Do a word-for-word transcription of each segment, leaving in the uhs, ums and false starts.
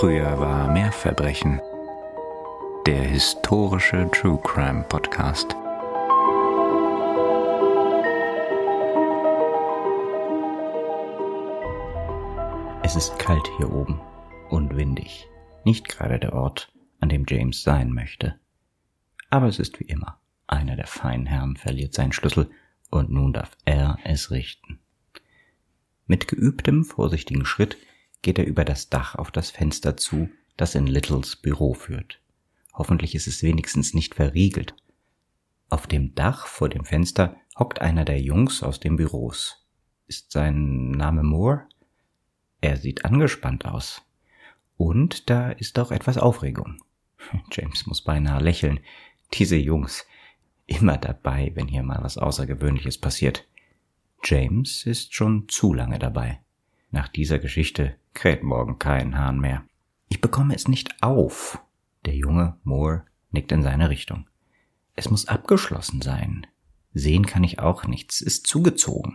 Früher war mehr Verbrechen. Der historische True Crime Podcast. Es ist kalt hier oben und windig. Nicht gerade der Ort, an dem James sein möchte. Aber es ist wie immer. Einer der feinen Herren verliert seinen Schlüssel und nun darf er es richten. Mit geübtem, vorsichtigen Schritt geht er über das Dach auf das Fenster zu, das in Littles Büro führt. Hoffentlich ist es wenigstens nicht verriegelt. Auf dem Dach vor dem Fenster hockt einer der Jungs aus den Büros. Ist sein Name Moore? Er sieht angespannt aus. Und da ist auch etwas Aufregung. James muss beinahe lächeln. Diese Jungs, immer dabei, wenn hier mal was Außergewöhnliches passiert. James ist schon zu lange dabei. Nach dieser Geschichte kräht morgen kein Hahn mehr. Ich bekomme es nicht auf. Der junge Moore nickt in seine Richtung. Es muss abgeschlossen sein. Sehen kann ich auch nichts, ist zugezogen.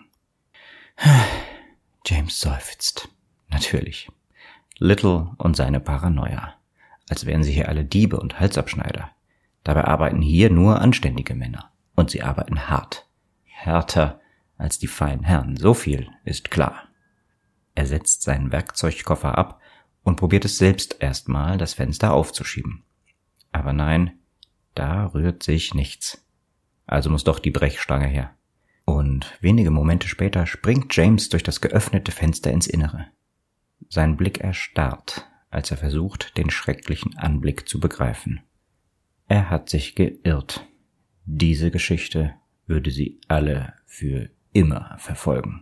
James seufzt. Natürlich. Little und seine Paranoia. Als wären sie hier alle Diebe und Halsabschneider. Dabei arbeiten hier nur anständige Männer. Und sie arbeiten hart. Härter als die feinen Herren, so viel ist klar. Er setzt seinen Werkzeugkoffer ab und probiert es selbst erstmal, das Fenster aufzuschieben. Aber nein, da rührt sich nichts. Also muss doch die Brechstange her. Und wenige Momente später springt James durch das geöffnete Fenster ins Innere. Sein Blick erstarrt, als er versucht, den schrecklichen Anblick zu begreifen. Er hat sich geirrt. Diese Geschichte würde sie alle für immer verfolgen.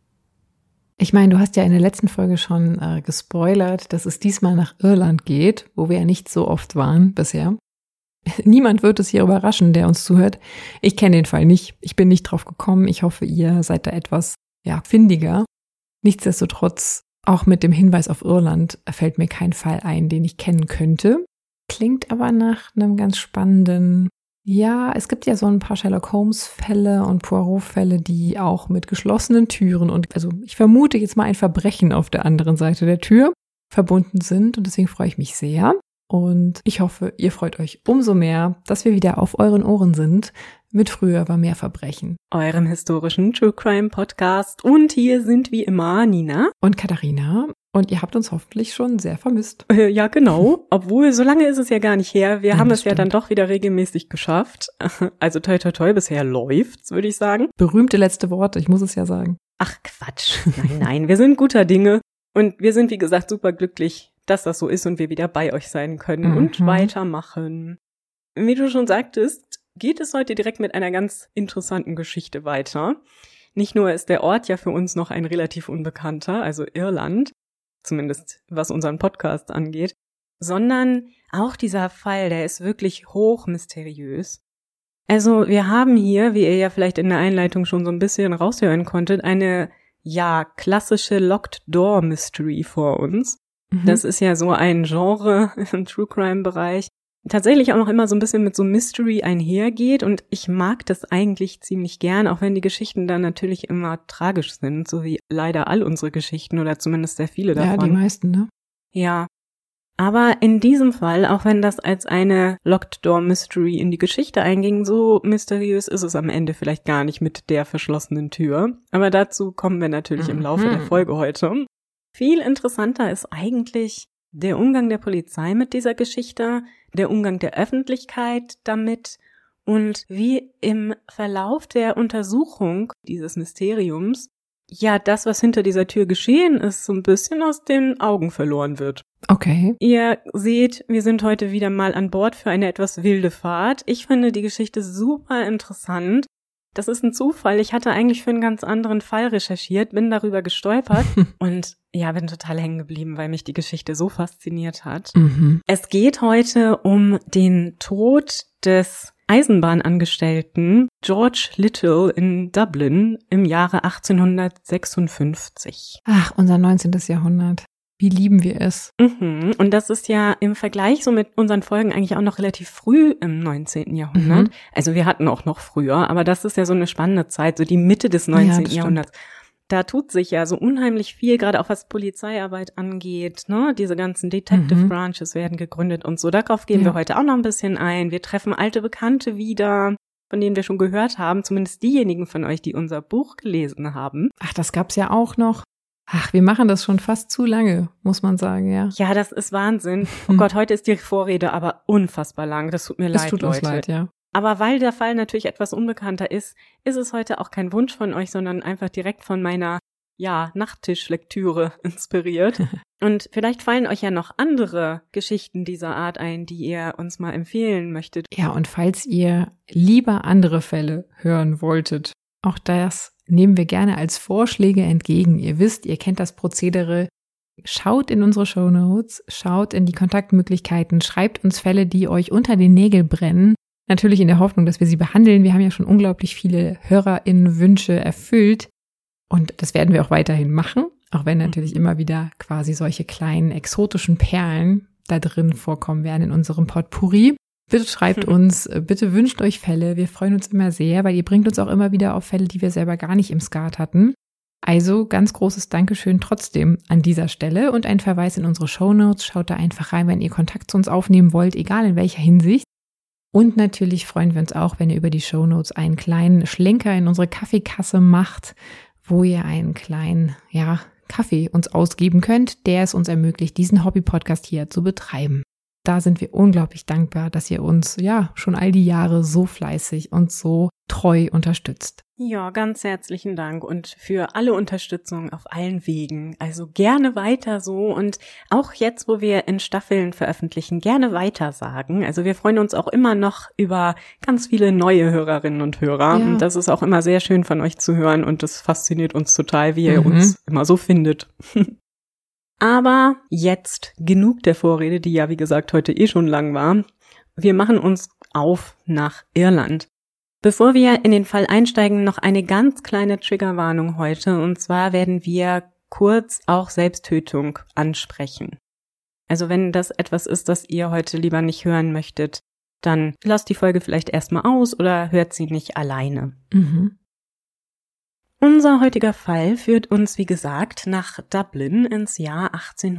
Ich meine, du hast ja in der letzten Folge schon äh, gespoilert, dass es diesmal nach Irland geht, wo wir ja nicht so oft waren bisher. Niemand wird es hier überraschen, der uns zuhört. Ich kenne den Fall nicht. Ich bin nicht drauf gekommen. Ich hoffe, ihr seid da etwas, ja, findiger. Nichtsdestotrotz, auch mit dem Hinweis auf Irland fällt mir kein Fall ein, den ich kennen könnte. Klingt aber nach einem ganz spannenden. Ja, es gibt ja so ein paar Sherlock-Holmes-Fälle und Poirot-Fälle, die auch mit geschlossenen Türen und, also ich vermute jetzt mal ein Verbrechen auf der anderen Seite der Tür verbunden sind und deswegen freue ich mich sehr und ich hoffe, ihr freut euch umso mehr, dass wir wieder auf euren Ohren sind mit Früher war mehr Verbrechen. Eurem historischen True Crime Podcast und hier sind wie immer Nina und Katharina. Und ihr habt uns hoffentlich schon sehr vermisst. Äh, ja, genau. Obwohl, so lange ist es ja gar nicht her. Wir ja, haben es stimmt. ja dann doch wieder regelmäßig geschafft. Also toi toi toi, bisher läuft's, würde ich sagen. Berühmte letzte Worte, ich muss es ja sagen. Ach Quatsch. Nein, nein, wir sind guter Dinge. Und wir sind, wie gesagt, super glücklich, dass das so ist und wir wieder bei euch sein können mhm. und weitermachen. Wie du schon sagtest, geht es heute direkt mit einer ganz interessanten Geschichte weiter. Nicht nur ist der Ort ja für uns noch ein relativ unbekannter, also Irland, zumindest was unseren Podcast angeht, sondern auch dieser Fall, der ist wirklich hoch mysteriös. Also wir haben hier, wie ihr ja vielleicht in der Einleitung schon so ein bisschen raushören konntet, eine, ja, klassische Locked Door Mystery vor uns. Mhm. Das ist ja so ein Genre im True Crime Bereich, tatsächlich auch noch immer so ein bisschen mit so Mystery einhergeht und ich mag das eigentlich ziemlich gern, auch wenn die Geschichten dann natürlich immer tragisch sind, so wie leider all unsere Geschichten oder zumindest sehr viele davon. Ja, die meisten, ne? Ja, aber in diesem Fall, auch wenn das als eine Locked Door Mystery in die Geschichte einging, so mysteriös ist es am Ende vielleicht gar nicht mit der verschlossenen Tür, aber dazu kommen wir natürlich mhm. im Laufe der Folge heute. Viel interessanter ist eigentlich der Umgang der Polizei mit dieser Geschichte, der Umgang der Öffentlichkeit damit und wie im Verlauf der Untersuchung dieses Mysteriums ja das, was hinter dieser Tür geschehen ist, so ein bisschen aus den Augen verloren wird. Okay. Ihr seht, wir sind heute wieder mal an Bord für eine etwas wilde Fahrt. Ich finde die Geschichte super interessant. Das ist ein Zufall. Ich hatte eigentlich für einen ganz anderen Fall recherchiert, bin darüber gestolpert und ja, bin total hängen geblieben, weil mich die Geschichte so fasziniert hat. Mhm. Es geht heute um den Tod des Eisenbahnangestellten George Little in Dublin im Jahre achtzehnhundertsechsundfünfzig. Ach, unser neunzehntes Jahrhundert. Wie lieben wir es. Mhm. Und das ist ja im Vergleich so mit unseren Folgen eigentlich auch noch relativ früh im neunzehnten Jahrhundert. Mhm. Also wir hatten auch noch früher, aber das ist ja so eine spannende Zeit, so die Mitte des neunzehnten Ja, Jahrhunderts. da tut sich ja so unheimlich viel, gerade auch was Polizeiarbeit angeht, ne? Diese ganzen Detective Mhm. Branches werden gegründet und so. Darauf gehen Ja. wir heute auch noch ein bisschen ein. Wir treffen alte Bekannte wieder, von denen wir schon gehört haben, zumindest diejenigen von euch, die unser Buch gelesen haben. Ach, das gab's ja auch noch. Ach, wir machen das schon fast zu lange, muss man sagen, ja. Ja, das ist Wahnsinn. Oh Hm. Gott, heute ist die Vorrede aber unfassbar lang. Das tut mir Das leid, tut Leute. uns leid, ja. Aber weil der Fall natürlich etwas unbekannter ist, ist es heute auch kein Wunsch von euch, sondern einfach direkt von meiner, ja, Nachttischlektüre inspiriert. Und vielleicht fallen euch ja noch andere Geschichten dieser Art ein, die ihr uns mal empfehlen möchtet. Ja, und falls ihr lieber andere Fälle hören wolltet, auch das nehmen wir gerne als Vorschläge entgegen. Ihr wisst, ihr kennt das Prozedere. Schaut in unsere Shownotes, schaut in die Kontaktmöglichkeiten, schreibt uns Fälle, die euch unter den Nägeln brennen. Natürlich in der Hoffnung, dass wir sie behandeln. Wir haben ja schon unglaublich viele HörerInnen-Wünsche erfüllt. Und das werden wir auch weiterhin machen, auch wenn natürlich immer wieder quasi solche kleinen exotischen Perlen da drin vorkommen werden in unserem Potpourri. Bitte schreibt uns, bitte wünscht euch Fälle. Wir freuen uns immer sehr, weil ihr bringt uns auch immer wieder auf Fälle, die wir selber gar nicht im Skat hatten. Also ganz großes Dankeschön trotzdem an dieser Stelle und ein Verweis in unsere Shownotes. Schaut da einfach rein, wenn ihr Kontakt zu uns aufnehmen wollt, egal in welcher Hinsicht. Und natürlich freuen wir uns auch, wenn ihr über die Shownotes einen kleinen Schlenker in unsere Kaffeekasse macht, wo ihr einen kleinen, ja, Kaffee uns ausgeben könnt, der es uns ermöglicht, diesen Hobby-Podcast hier zu betreiben. Da sind wir unglaublich dankbar, dass ihr uns ja schon all die Jahre so fleißig und so treu unterstützt. Ja, ganz herzlichen Dank und für alle Unterstützung auf allen Wegen. Also gerne weiter so und auch jetzt, wo wir in Staffeln veröffentlichen, gerne weiter sagen. Also wir freuen uns auch immer noch über ganz viele neue Hörerinnen und Hörer. Ja. Und das ist auch immer sehr schön von euch zu hören und das fasziniert uns total, wie ihr Mhm. uns immer so findet. Aber jetzt genug der Vorrede, die ja wie gesagt heute eh schon lang war. Wir machen uns auf nach Irland. Bevor wir in den Fall einsteigen, noch eine ganz kleine Triggerwarnung heute. Und zwar werden wir kurz auch Selbsttötung ansprechen. Also wenn das etwas ist, das ihr heute lieber nicht hören möchtet, dann lasst die Folge vielleicht erstmal aus oder hört sie nicht alleine. Mhm. Unser heutiger Fall führt uns, wie gesagt, nach Dublin ins Jahr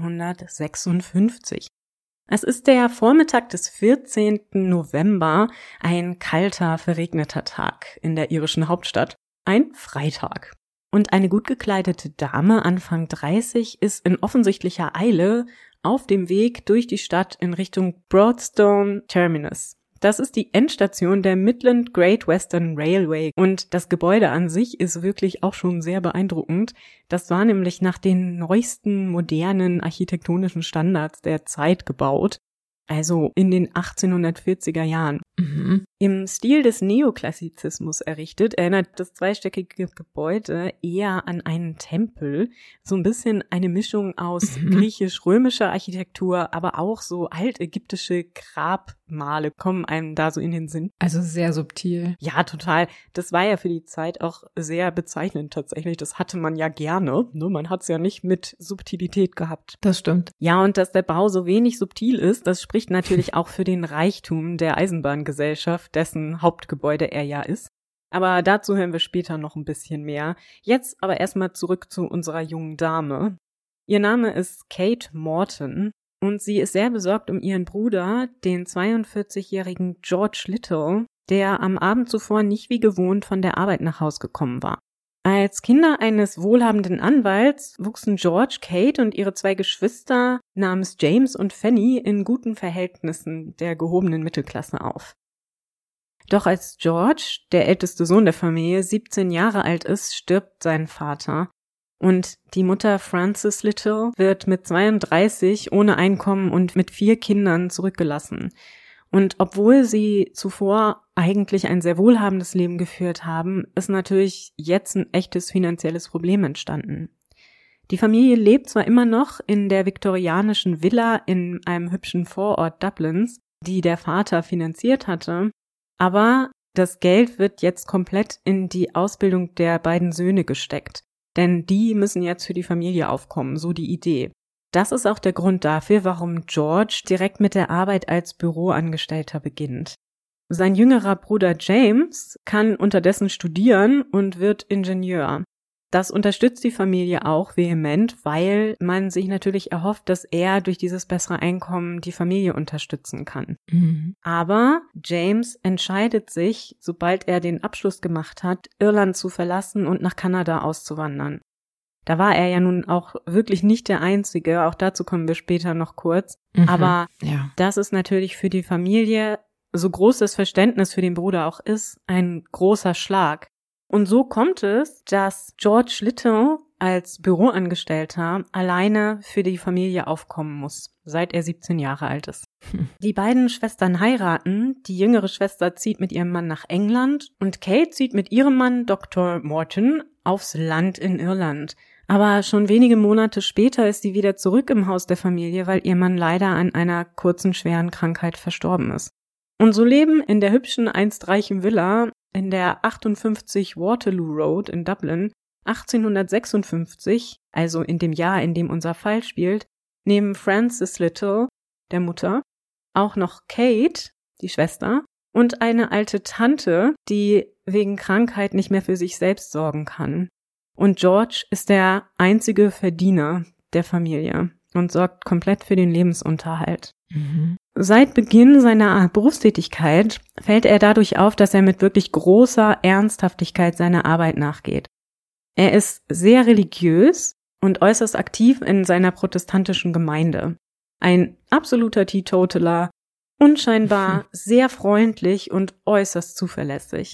achtzehnhundertsechsundfünfzig. Es ist der Vormittag des vierzehnten November, ein kalter, verregneter Tag in der irischen Hauptstadt, ein Freitag. Und eine gut gekleidete Dame, Anfang dreißig, ist in offensichtlicher Eile auf dem Weg durch die Stadt in Richtung Broadstone Terminus. Das ist die Endstation der Midland Great Western Railway und das Gebäude an sich ist wirklich auch schon sehr beeindruckend. Das war nämlich nach den neuesten modernen architektonischen Standards der Zeit gebaut, also in den achtzehnhundertvierziger Jahren. Mhm. Im Stil des Neoklassizismus errichtet, erinnert das zweistöckige Gebäude eher an einen Tempel. So ein bisschen eine Mischung aus Mhm. griechisch-römischer Architektur, aber auch so altägyptische Grabmale kommen einem da so in den Sinn. Also sehr subtil. Ja, total. Das war ja für die Zeit auch sehr bezeichnend tatsächlich. Das hatte man ja gerne. Ne? Man hat es ja nicht mit Subtilität gehabt. Das stimmt. Ja, und dass der Bau so wenig subtil ist, das spricht natürlich auch für den Reichtum der Eisenbahngesellschaft, dessen Hauptgebäude er ja ist. Aber dazu hören wir später noch ein bisschen mehr. Jetzt aber erstmal zurück zu unserer jungen Dame. Ihr Name ist Kate Morton und sie ist sehr besorgt um ihren Bruder, den zweiundvierzigjährigen George Little, der am Abend zuvor nicht wie gewohnt von der Arbeit nach Haus gekommen war. Als Kinder eines wohlhabenden Anwalts wuchsen George, Kate und ihre zwei Geschwister namens James und Fanny in guten Verhältnissen der gehobenen Mittelklasse auf. Doch als George, der älteste Sohn der Familie, siebzehn Jahre alt ist, stirbt sein Vater. Und die Mutter Frances Little wird mit zweiunddreißig ohne Einkommen und mit vier Kindern zurückgelassen. Und obwohl sie zuvor eigentlich ein sehr wohlhabendes Leben geführt haben, ist natürlich jetzt ein echtes finanzielles Problem entstanden. Die Familie lebt zwar immer noch in der viktorianischen Villa in einem hübschen Vorort Dublins, die der Vater finanziert hatte, aber das Geld wird jetzt komplett in die Ausbildung der beiden Söhne gesteckt, denn die müssen jetzt für die Familie aufkommen, so die Idee. Das ist auch der Grund dafür, warum George direkt mit der Arbeit als Büroangestellter beginnt. Sein jüngerer Bruder James kann unterdessen studieren und wird Ingenieur. Das unterstützt die Familie auch vehement, weil man sich natürlich erhofft, dass er durch dieses bessere Einkommen die Familie unterstützen kann. Mhm. Aber James entscheidet sich, sobald er den Abschluss gemacht hat, Irland zu verlassen und nach Kanada auszuwandern. Da war er ja nun auch wirklich nicht der Einzige, auch dazu kommen wir später noch kurz. Mhm. Aber ja. das ist natürlich für die Familie, so groß das Verständnis für den Bruder auch ist, ein großer Schlag. Und so kommt es, dass George Little als Büroangestellter alleine für die Familie aufkommen muss, seit er siebzehn Jahre alt ist. Hm. Die beiden Schwestern heiraten, die jüngere Schwester zieht mit ihrem Mann nach England und Kate zieht mit ihrem Mann Doktor Morton aufs Land in Irland. Aber schon wenige Monate später ist sie wieder zurück im Haus der Familie, weil ihr Mann leider an einer kurzen, schweren Krankheit verstorben ist. Und so leben in der hübschen, einst reichen Villa in der achtundfünfzig Waterloo Road in Dublin achtzehnhundertsechsundfünfzig, also in dem Jahr, in dem unser Fall spielt, neben Frances Little, der Mutter, auch noch Kate, die Schwester, und eine alte Tante, die wegen Krankheit nicht mehr für sich selbst sorgen kann. Und George ist der einzige Verdiener der Familie und sorgt komplett für den Lebensunterhalt. Mhm. Seit Beginn seiner Berufstätigkeit fällt er dadurch auf, dass er mit wirklich großer Ernsthaftigkeit seiner Arbeit nachgeht. Er ist sehr religiös und äußerst aktiv in seiner protestantischen Gemeinde. Ein absoluter Teetotaler, unscheinbar sehr freundlich und äußerst zuverlässig.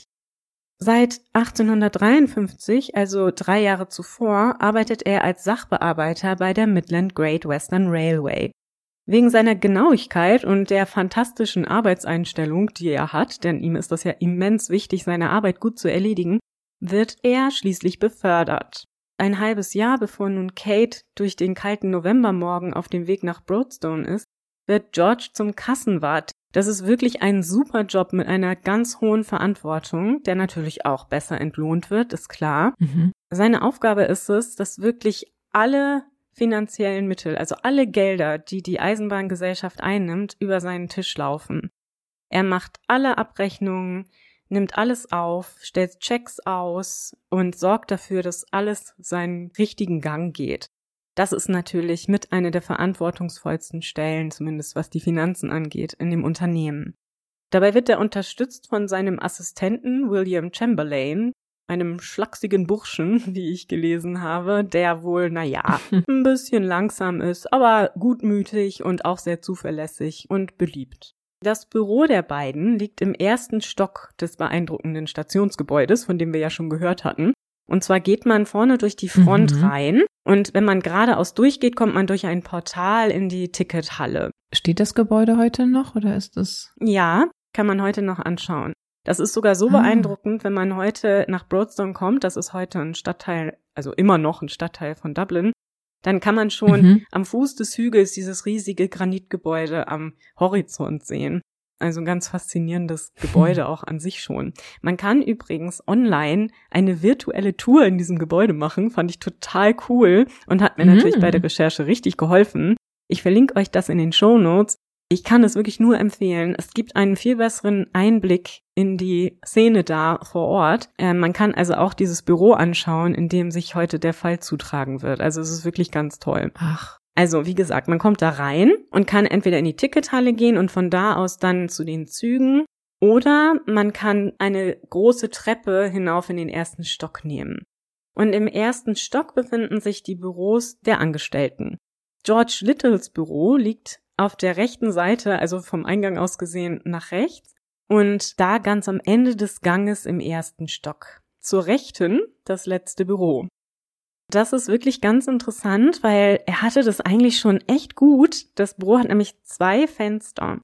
Seit achtzehnhundertdreiundfünfzig, also drei Jahre zuvor, arbeitet er als Sachbearbeiter bei der Midland Great Western Railway. Wegen seiner Genauigkeit und der fantastischen Arbeitseinstellung, die er hat, denn ihm ist das ja immens wichtig, seine Arbeit gut zu erledigen, wird er schließlich befördert. Ein halbes Jahr bevor nun Kate durch den kalten Novembermorgen auf dem Weg nach Broadstone ist, wird George zum Kassenwart. Das ist wirklich ein super Job mit einer ganz hohen Verantwortung, der natürlich auch besser entlohnt wird, ist klar. Mhm. Seine Aufgabe ist es, dass wirklich alle finanziellen Mittel, also alle Gelder, die die Eisenbahngesellschaft einnimmt, über seinen Tisch laufen. Er macht alle Abrechnungen, nimmt alles auf, stellt Checks aus und sorgt dafür, dass alles seinen richtigen Gang geht. Das ist natürlich mit einer der verantwortungsvollsten Stellen, zumindest was die Finanzen angeht, in dem Unternehmen. Dabei wird er unterstützt von seinem Assistenten William Chamberlain, einem schlachsigen Burschen, wie ich gelesen habe, der wohl, naja, ein bisschen langsam ist, aber gutmütig und auch sehr zuverlässig und beliebt. Das Büro der beiden liegt im ersten Stock des beeindruckenden Stationsgebäudes, von dem wir ja schon gehört hatten. Und zwar geht man vorne durch die Front Mhm. rein und wenn man geradeaus durchgeht, kommt man durch ein Portal in die Tickethalle. Steht das Gebäude heute noch oder ist es? Ja, kann man heute noch anschauen. Das ist sogar so Ah. beeindruckend, wenn man heute nach Broadstone kommt, das ist heute ein Stadtteil, also immer noch ein Stadtteil von Dublin, dann kann man schon Mhm. am Fuß des Hügels dieses riesige Granitgebäude am Horizont sehen. Also ein ganz faszinierendes Gebäude auch an sich schon. Man kann übrigens online eine virtuelle Tour in diesem Gebäude machen, fand ich total cool und hat mir Mhm. natürlich bei der Recherche richtig geholfen. Ich verlinke euch das in den Shownotes. Ich kann es wirklich nur empfehlen. Es gibt einen viel besseren Einblick in die Szene da vor Ort. Äh, man kann also auch dieses Büro anschauen, in dem sich heute der Fall zutragen wird. Also es ist wirklich ganz toll. Ach. Also wie gesagt, man kommt da rein und kann entweder in die Tickethalle gehen und von da aus dann zu den Zügen oder man kann eine große Treppe hinauf in den ersten Stock nehmen. Und im ersten Stock befinden sich die Büros der Angestellten. George Littles Büro liegt auf der rechten Seite, also vom Eingang aus gesehen nach rechts und da ganz am Ende des Ganges im ersten Stock. Zur Rechten das letzte Büro. Das ist wirklich ganz interessant, weil er hatte das eigentlich schon echt gut. Das Büro hat nämlich zwei Fenster.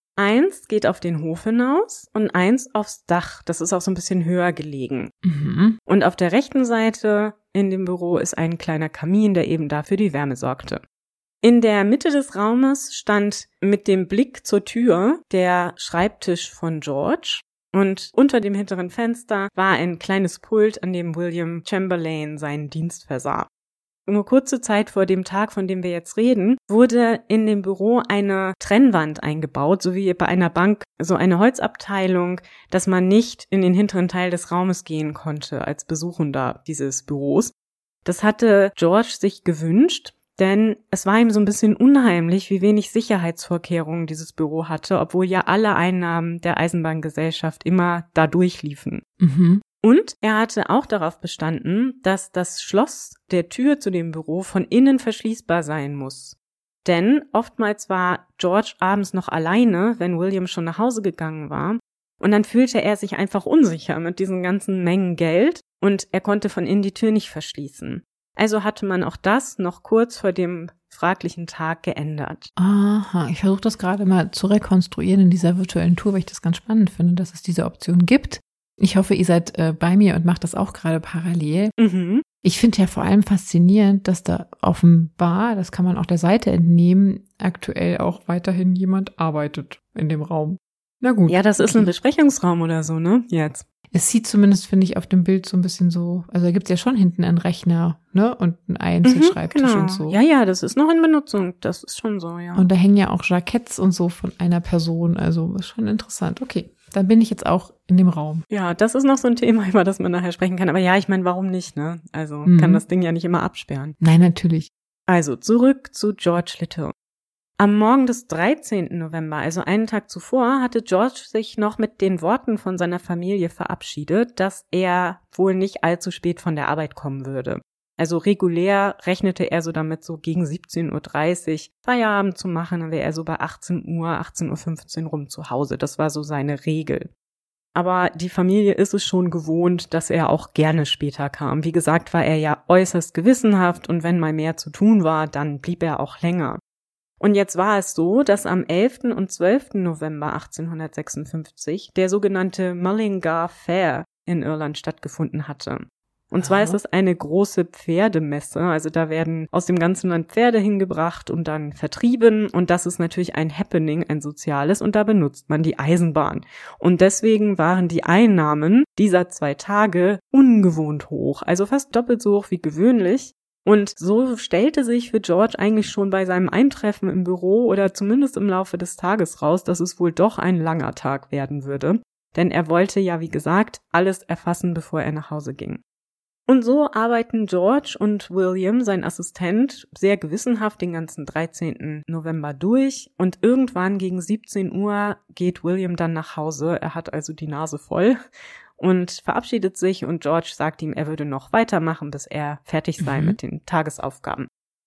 Eins geht auf den Hof hinaus und eins aufs Dach. Das ist auch so ein bisschen höher gelegen. Mhm. Und auf der rechten Seite in dem Büro ist ein kleiner Kamin, der eben dafür die Wärme sorgte. In der Mitte des Raumes stand mit dem Blick zur Tür der Schreibtisch von George. Und unter dem hinteren Fenster war ein kleines Pult, an dem William Chamberlain seinen Dienst versah. nur kurze Zeit vor dem Tag, von dem wir jetzt reden, wurde in dem Büro eine Trennwand eingebaut, so wie bei einer Bank, so eine Holzabteilung, dass man nicht in den hinteren Teil des Raumes gehen konnte als Besuchender dieses Büros. Das hatte George sich gewünscht, denn es war ihm so ein bisschen unheimlich, wie wenig Sicherheitsvorkehrungen dieses Büro hatte, obwohl ja alle Einnahmen der Eisenbahngesellschaft immer da durchliefen. Mhm. Und er hatte auch darauf bestanden, dass das Schloss der Tür zu dem Büro von innen verschließbar sein muss. Denn oftmals war George abends noch alleine, wenn William schon nach Hause gegangen war. Und dann fühlte er sich einfach unsicher mit diesen ganzen Mengen Geld und er konnte von innen die Tür nicht verschließen. Also hatte man auch das noch kurz vor dem fraglichen Tag geändert. Aha, ich versuche das gerade mal zu rekonstruieren in dieser virtuellen Tour, weil ich das ganz spannend finde, dass es diese Option gibt. Ich hoffe, ihr seid äh, bei mir und macht das auch gerade parallel. Mhm. Ich finde ja vor allem faszinierend, dass da offenbar, das kann man auch der Seite entnehmen, aktuell auch weiterhin jemand arbeitet in dem Raum. Na gut. Ja, das ist ein Besprechungsraum oder so, ne? Jetzt. Es sieht zumindest, finde ich, auf dem Bild so ein bisschen so, also da gibt es ja schon hinten einen Rechner, ne? Und einen Einzelschreibtisch mhm, genau. und so. Ja, ja, das ist noch in Benutzung. Das ist schon so, ja. Und da hängen ja auch Jacketts und so von einer Person. Also ist schon interessant. Okay, dann bin ich jetzt auch in dem Raum. Ja, das ist noch so ein Thema, über das man nachher sprechen kann. Aber ja, ich meine, warum nicht, ne? Also Mhm. kann das Ding ja nicht immer absperren. Nein, natürlich. Also zurück zu George Little. Am Morgen des dreizehnten November, also einen Tag zuvor, hatte George sich noch mit den Worten von seiner Familie verabschiedet, dass er wohl nicht allzu spät von der Arbeit kommen würde. Also regulär rechnete er so damit, so gegen siebzehn Uhr dreißig Feierabend zu machen, dann wäre er so bei achtzehn Uhr, achtzehn Uhr fünfzehn rum zu Hause. Das war so seine Regel. Aber die Familie ist es schon gewohnt, dass er auch gerne später kam. Wie gesagt, war er ja äußerst gewissenhaft und wenn mal mehr zu tun war, dann blieb er auch länger. Und jetzt war es so, dass am elften und zwölften November achtzehnhundertsechsundfünfzig der sogenannte Mullingar Fair in Irland stattgefunden hatte. Und zwar Aha. ist es eine große Pferdemesse, also da werden aus dem ganzen Land Pferde hingebracht und dann vertrieben und das ist natürlich ein Happening, ein soziales und da benutzt man die Eisenbahn. Und deswegen waren die Einnahmen dieser zwei Tage ungewohnt hoch, also fast doppelt so hoch wie gewöhnlich. Und so stellte sich für George eigentlich schon bei seinem Eintreffen im Büro oder zumindest im Laufe des Tages raus, dass es wohl doch ein langer Tag werden würde. Denn er wollte ja, wie gesagt, alles erfassen, bevor er nach Hause ging. Und so arbeiten George und William, sein Assistent, sehr gewissenhaft den ganzen dreizehnten November durch. Und irgendwann gegen siebzehn Uhr geht William dann nach Hause. Er hat also die Nase voll. Und verabschiedet sich und George sagt ihm, er würde noch weitermachen, bis er fertig sei mhm. mit den Tagesaufgaben.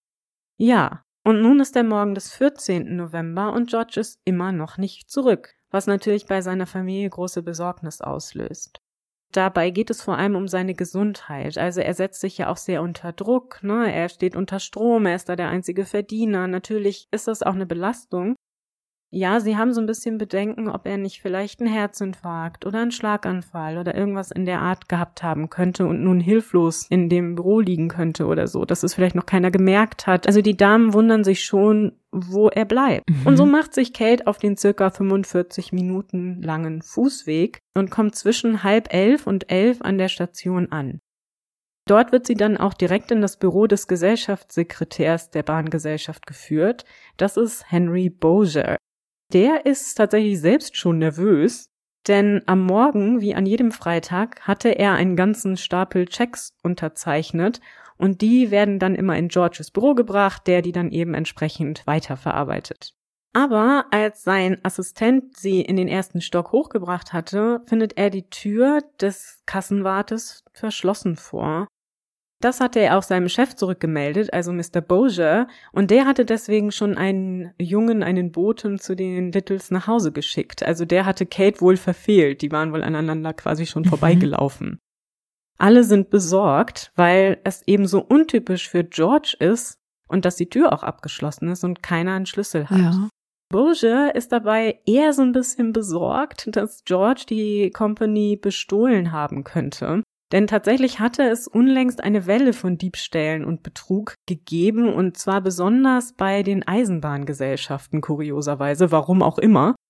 Ja, und nun ist der Morgen des vierzehnten November und George ist immer noch nicht zurück, was natürlich bei seiner Familie große Besorgnis auslöst. Dabei geht es vor allem um seine Gesundheit. Also er setzt sich ja auch sehr unter Druck, ne? Er steht unter Strom, er ist da der einzige Verdiener. Natürlich ist das auch eine Belastung. Ja, sie haben so ein bisschen Bedenken, ob er nicht vielleicht einen Herzinfarkt oder einen Schlaganfall oder irgendwas in der Art gehabt haben könnte und nun hilflos in dem Büro liegen könnte oder so, dass es vielleicht noch keiner gemerkt hat. Also die Damen wundern sich schon, wo er bleibt. Mhm. Und so macht sich Kate auf den circa fünfundvierzig Minuten langen Fußweg und kommt zwischen halb elf und elf an der Station an. Dort wird sie dann auch direkt in das Büro des Gesellschaftssekretärs der Bahngesellschaft geführt. Das ist Henry Bowser. Der ist tatsächlich selbst schon nervös, denn am Morgen, wie an jedem Freitag, hatte er einen ganzen Stapel Checks unterzeichnet und die werden dann immer in Georges Büro gebracht, der die dann eben entsprechend weiterverarbeitet. Aber als sein Assistent sie in den ersten Stock hochgebracht hatte, findet er die Tür des Kassenwartes verschlossen vor. Das hatte er auch seinem Chef zurückgemeldet, also Mister Bowser, und der hatte deswegen schon einen Jungen, einen Boten zu den Littles nach Hause geschickt. Also der hatte Kate wohl verfehlt, die waren wohl aneinander quasi schon vorbeigelaufen. Alle sind besorgt, weil es eben so untypisch für George ist und dass die Tür auch abgeschlossen ist und keiner einen Schlüssel hat. Ja. Bowser ist dabei eher so ein bisschen besorgt, dass George die Company bestohlen haben könnte. Denn tatsächlich hatte es unlängst eine Welle von Diebstählen und Betrug gegeben und zwar besonders bei den Eisenbahngesellschaften, kurioserweise, warum auch immer.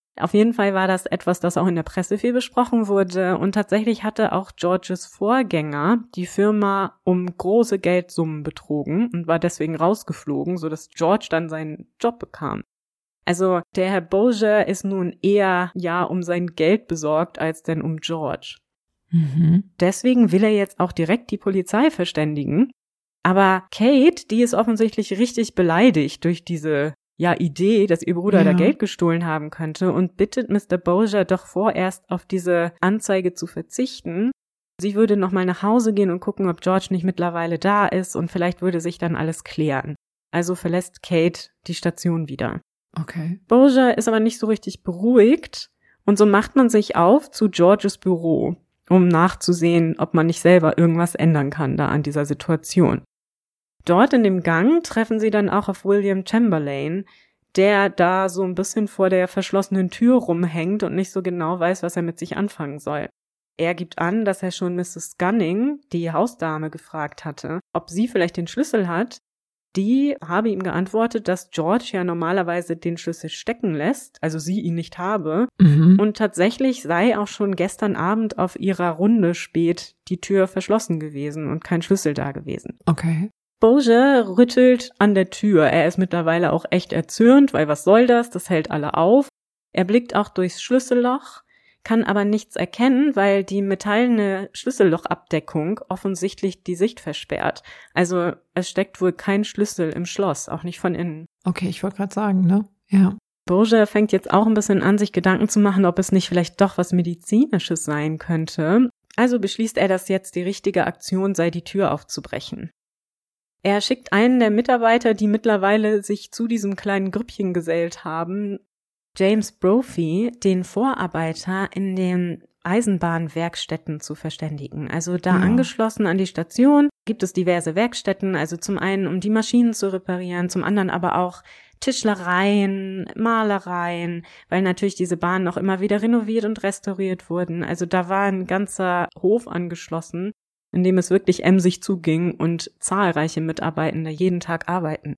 Auf jeden Fall war das etwas, das auch in der Presse viel besprochen wurde und tatsächlich hatte auch Georges Vorgänger die Firma um große Geldsummen betrogen und war deswegen rausgeflogen, sodass George dann seinen Job bekam. Also der Herr Bowser ist nun eher ja um sein Geld besorgt als denn um George. Mhm. Deswegen will er jetzt auch direkt die Polizei verständigen. Aber Kate, die ist offensichtlich richtig beleidigt durch diese ja Idee, dass ihr Bruder Ja. da Geld gestohlen haben könnte und bittet Mister Bowser doch vorerst auf diese Anzeige zu verzichten. Sie würde nochmal nach Hause gehen und gucken, ob George nicht mittlerweile da ist und vielleicht würde sich dann alles klären. Also verlässt Kate die Station wieder. Okay. Bowser ist aber nicht so richtig beruhigt und so macht man sich auf zu Georges Büro, um nachzusehen, ob man nicht selber irgendwas ändern kann da an dieser Situation. Dort in dem Gang treffen sie dann auch auf William Chamberlain, der da so ein bisschen vor der verschlossenen Tür rumhängt und nicht so genau weiß, was er mit sich anfangen soll. Er gibt an, dass er schon Misses Gunning, die Hausdame, gefragt hatte, ob sie vielleicht den Schlüssel hat. Die habe ihm geantwortet, dass George ja normalerweise den Schlüssel stecken lässt, also sie ihn nicht habe. Mhm. Und tatsächlich sei auch schon gestern Abend auf ihrer Runde spät die Tür verschlossen gewesen und kein Schlüssel da gewesen. Okay. Bowser rüttelt an der Tür. Er ist mittlerweile auch echt erzürnt, weil was soll das? Das hält alle auf. Er blickt auch durchs Schlüsselloch, kann aber nichts erkennen, weil die metallene Schlüssellochabdeckung offensichtlich die Sicht versperrt. Also es steckt wohl kein Schlüssel im Schloss, auch nicht von innen. Okay, ich wollte gerade sagen, ne? Ja. Bowser fängt jetzt auch ein bisschen an, sich Gedanken zu machen, ob es nicht vielleicht doch was Medizinisches sein könnte. Also beschließt er, dass jetzt die richtige Aktion sei, die Tür aufzubrechen. Er schickt einen der Mitarbeiter, die mittlerweile sich zu diesem kleinen Grüppchen gesellt haben, James Brophy, den Vorarbeiter in den Eisenbahnwerkstätten zu verständigen. Also da Ja. angeschlossen an die Station gibt es diverse Werkstätten, also zum einen, um die Maschinen zu reparieren, zum anderen aber auch Tischlereien, Malereien, weil natürlich diese Bahnen auch immer wieder renoviert und restauriert wurden. Also da war ein ganzer Hof angeschlossen, in dem es wirklich emsig zuging und zahlreiche Mitarbeitende jeden Tag arbeiten.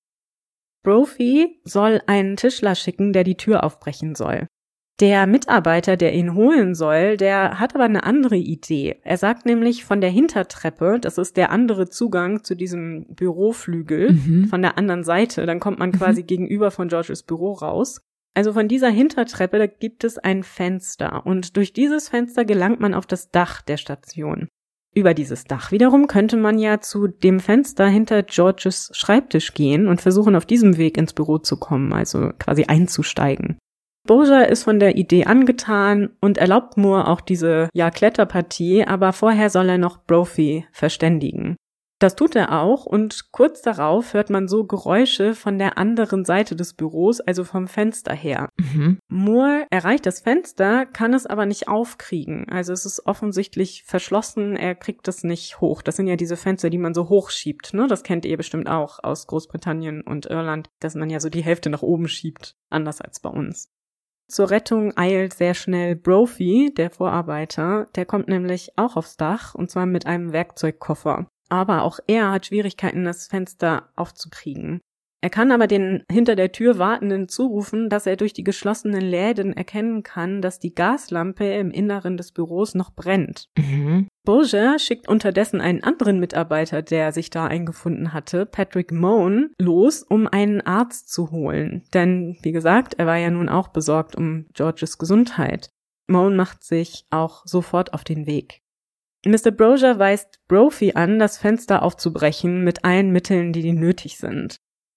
Brophy soll einen Tischler schicken, der die Tür aufbrechen soll. Der Mitarbeiter, der ihn holen soll, der hat aber eine andere Idee. Er sagt nämlich von der Hintertreppe, das ist der andere Zugang zu diesem Büroflügel, Mhm. von der anderen Seite, dann kommt man quasi gegenüber von Georges Büro raus. Also von dieser Hintertreppe, da gibt es ein Fenster und durch dieses Fenster gelangt man auf das Dach der Station. Über dieses Dach wiederum könnte man ja zu dem Fenster hinter Georges Schreibtisch gehen und versuchen, auf diesem Weg ins Büro zu kommen, also quasi einzusteigen. Bowser ist von der Idee angetan und erlaubt Moore auch diese, ja, Kletterpartie, aber vorher soll er noch Brophy verständigen. Das tut er auch und kurz darauf hört man so Geräusche von der anderen Seite des Büros, also vom Fenster her. Mhm. Moore erreicht das Fenster, kann es aber nicht aufkriegen. Also es ist offensichtlich verschlossen, er kriegt es nicht hoch. Das sind ja diese Fenster, die man so hochschiebt, ne? Das kennt ihr bestimmt auch aus Großbritannien und Irland, dass man ja so die Hälfte nach oben schiebt, anders als bei uns. Zur Rettung eilt sehr schnell Brophy, der Vorarbeiter. Der kommt nämlich auch aufs Dach, und zwar mit einem Werkzeugkoffer. Aber auch er hat Schwierigkeiten, das Fenster aufzukriegen. Er kann aber den hinter der Tür Wartenden zurufen, dass er durch die geschlossenen Läden erkennen kann, dass die Gaslampe im Inneren des Büros noch brennt. Mhm. Bowser schickt unterdessen einen anderen Mitarbeiter, der sich da eingefunden hatte, Patrick Mohn, los, um einen Arzt zu holen. Denn, wie gesagt, er war ja nun auch besorgt um Georges Gesundheit. Mohn macht sich auch sofort auf den Weg. Mister Bowser weist Brophy an, das Fenster aufzubrechen mit allen Mitteln, die, die nötig sind.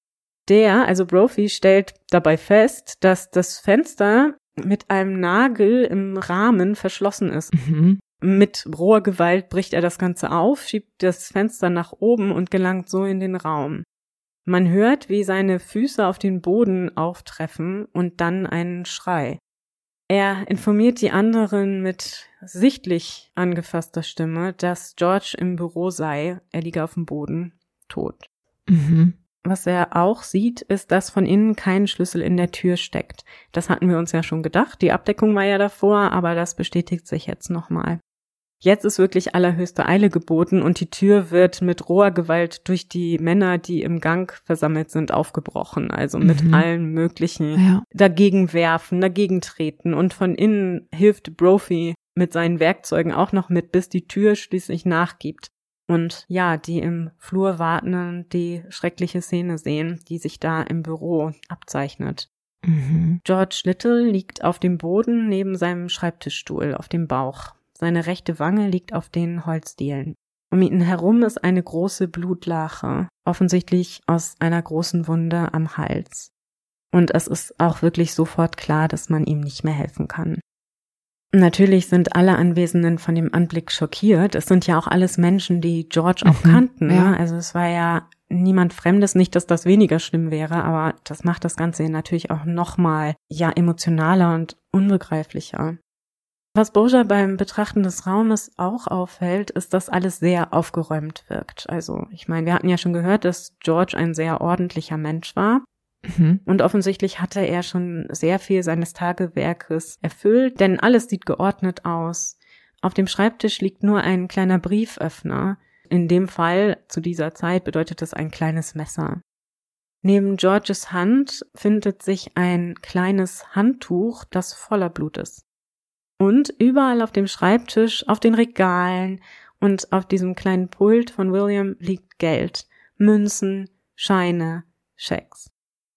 Der, also Brophy, stellt dabei fest, dass das Fenster mit einem Nagel im Rahmen verschlossen ist. Mhm. Mit roher Gewalt bricht er das Ganze auf, schiebt das Fenster nach oben und gelangt so in den Raum. Man hört, wie seine Füße auf den Boden auftreffen und dann einen Schrei. Er informiert die anderen mit sichtlich angefasster Stimme, dass George im Büro sei. Er liege auf dem Boden, tot. Mhm. Was er auch sieht, ist, dass von innen kein Schlüssel in der Tür steckt. Das hatten wir uns ja schon gedacht. Die Abdeckung war ja davor, aber das bestätigt sich jetzt nochmal. Jetzt ist wirklich allerhöchste Eile geboten und die Tür wird mit roher Gewalt durch die Männer, die im Gang versammelt sind, aufgebrochen. Also mit Mhm. allen möglichen Ja. dagegen werfen, dagegen treten. Und von innen hilft Brophy mit seinen Werkzeugen auch noch mit, bis die Tür schließlich nachgibt. Und ja, die im Flur Wartenden die schreckliche Szene sehen, die sich da im Büro abzeichnet. Mhm. George Little liegt auf dem Boden neben seinem Schreibtischstuhl auf dem Bauch. Seine rechte Wange liegt auf den Holzdielen. Um ihn herum ist eine große Blutlache, offensichtlich aus einer großen Wunde am Hals. Und es ist auch wirklich sofort klar, dass man ihm nicht mehr helfen kann. Natürlich sind alle Anwesenden von dem Anblick schockiert. Es sind ja auch alles Menschen, die George auch Mhm, kannten. ja. Ne? Also es war ja niemand Fremdes, nicht, dass das weniger schlimm wäre, aber das macht das Ganze natürlich auch nochmal ja emotionaler und unbegreiflicher. Was Boja beim Betrachten des Raumes auch auffällt, ist, dass alles sehr aufgeräumt wirkt. Also ich meine, wir hatten ja schon gehört, dass George ein sehr ordentlicher Mensch war. Mhm. Und offensichtlich hatte er schon sehr viel seines Tagewerkes erfüllt, denn alles sieht geordnet aus. Auf dem Schreibtisch liegt nur ein kleiner Brieföffner. In dem Fall, zu dieser Zeit, bedeutet es ein kleines Messer. Neben Georges Hand findet sich ein kleines Handtuch, das voller Blut ist. Und überall auf dem Schreibtisch, auf den Regalen und auf diesem kleinen Pult von William liegt Geld, Münzen, Scheine, Schecks.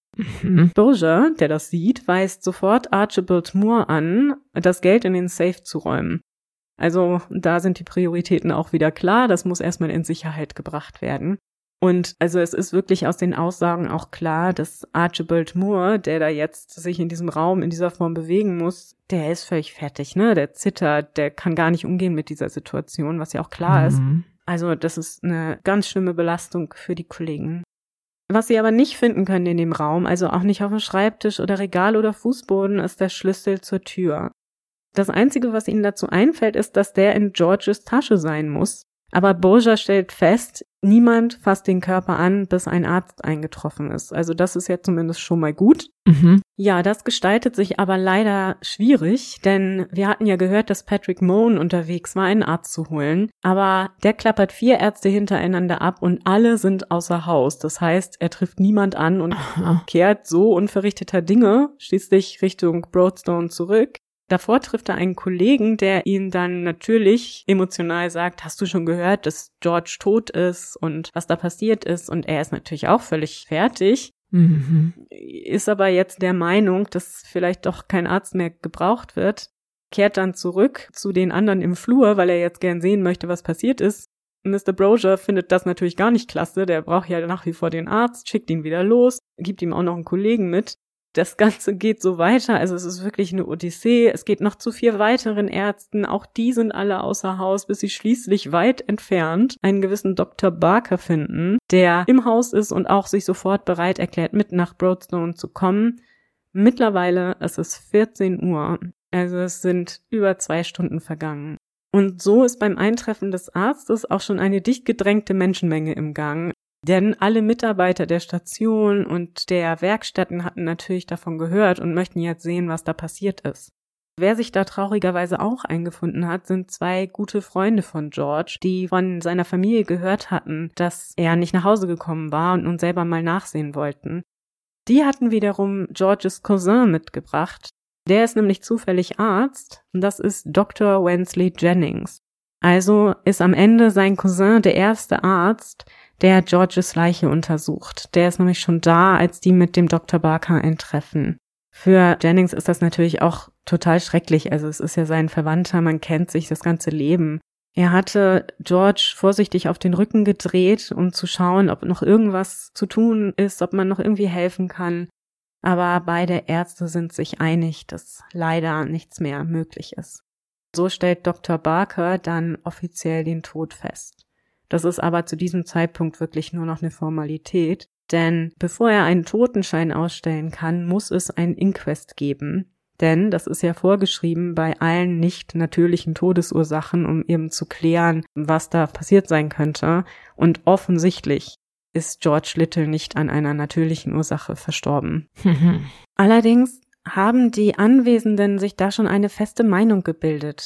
Mhm. Boja, der das sieht, weist sofort Archibald Moore an, das Geld in den Safe zu räumen. Also da sind die Prioritäten auch wieder klar, das muss erstmal in Sicherheit gebracht werden. Und also es ist wirklich aus den Aussagen auch klar, dass Archibald Moore, der da jetzt sich in diesem Raum in dieser Form bewegen muss, der ist völlig fertig, ne? Der zittert, der kann gar nicht umgehen mit dieser Situation, was ja auch klar ist. Mhm. Also das ist eine ganz schlimme Belastung für die Kollegen. Was sie aber nicht finden können in dem Raum, also auch nicht auf dem Schreibtisch oder Regal oder Fußboden, ist der Schlüssel zur Tür. Das Einzige, was ihnen dazu einfällt, ist, dass der in Georges Tasche sein muss. Aber Boja stellt fest, niemand fasst den Körper an, bis ein Arzt eingetroffen ist. Also das ist ja zumindest schon mal gut. Mhm. Ja, das gestaltet sich aber leider schwierig, denn wir hatten ja gehört, dass Patrick Mohn unterwegs war, einen Arzt zu holen. Aber der klappert vier Ärzte hintereinander ab und alle sind außer Haus. Das heißt, er trifft niemand an und Aha. kehrt so unverrichteter Dinge schließlich Richtung Broadstone zurück. Davor trifft er einen Kollegen, der ihn dann natürlich emotional sagt, hast du schon gehört, dass George tot ist und was da passiert ist? Und er ist natürlich auch völlig fertig, Mhm. ist aber jetzt der Meinung, dass vielleicht doch kein Arzt mehr gebraucht wird, kehrt dann zurück zu den anderen im Flur, weil er jetzt gern sehen möchte, was passiert ist. Mister Broja findet das natürlich gar nicht klasse, der braucht ja nach wie vor den Arzt, schickt ihn wieder los, gibt ihm auch noch einen Kollegen mit. Das Ganze geht so weiter, also es ist wirklich eine Odyssee. Es geht noch zu vier weiteren Ärzten, auch die sind alle außer Haus, bis sie schließlich weit entfernt einen gewissen Doktor Barker finden, der im Haus ist und auch sich sofort bereit erklärt, mit nach Broadstone zu kommen. Mittlerweile ist es vierzehn Uhr, also es sind über zwei Stunden vergangen. Und so ist beim Eintreffen des Arztes auch schon eine dicht gedrängte Menschenmenge im Gang. Denn alle Mitarbeiter der Station und der Werkstätten hatten natürlich davon gehört und möchten jetzt sehen, was da passiert ist. Wer sich da traurigerweise auch eingefunden hat, sind zwei gute Freunde von George, die von seiner Familie gehört hatten, dass er nicht nach Hause gekommen war und nun selber mal nachsehen wollten. Die hatten wiederum Georges Cousin mitgebracht. Der ist nämlich zufällig Arzt und das ist Doktor Wensley Jennings. Also ist am Ende sein Cousin der erste Arzt, der Georges Leiche untersucht. Der ist nämlich schon da, als die mit dem Doktor Barker eintreffen. Für Jennings ist das natürlich auch total schrecklich. Also es ist ja sein Verwandter, man kennt sich das ganze Leben. Er hatte George vorsichtig auf den Rücken gedreht, um zu schauen, ob noch irgendwas zu tun ist, ob man noch irgendwie helfen kann. Aber beide Ärzte sind sich einig, dass leider nichts mehr möglich ist. So stellt Doktor Barker dann offiziell den Tod fest. Das ist aber zu diesem Zeitpunkt wirklich nur noch eine Formalität, denn bevor er einen Totenschein ausstellen kann, muss es ein Inquest geben, denn das ist ja vorgeschrieben bei allen nicht natürlichen Todesursachen, um eben zu klären, was da passiert sein könnte, und offensichtlich ist George Little nicht an einer natürlichen Ursache verstorben. Mhm. Allerdings haben die Anwesenden sich da schon eine feste Meinung gebildet.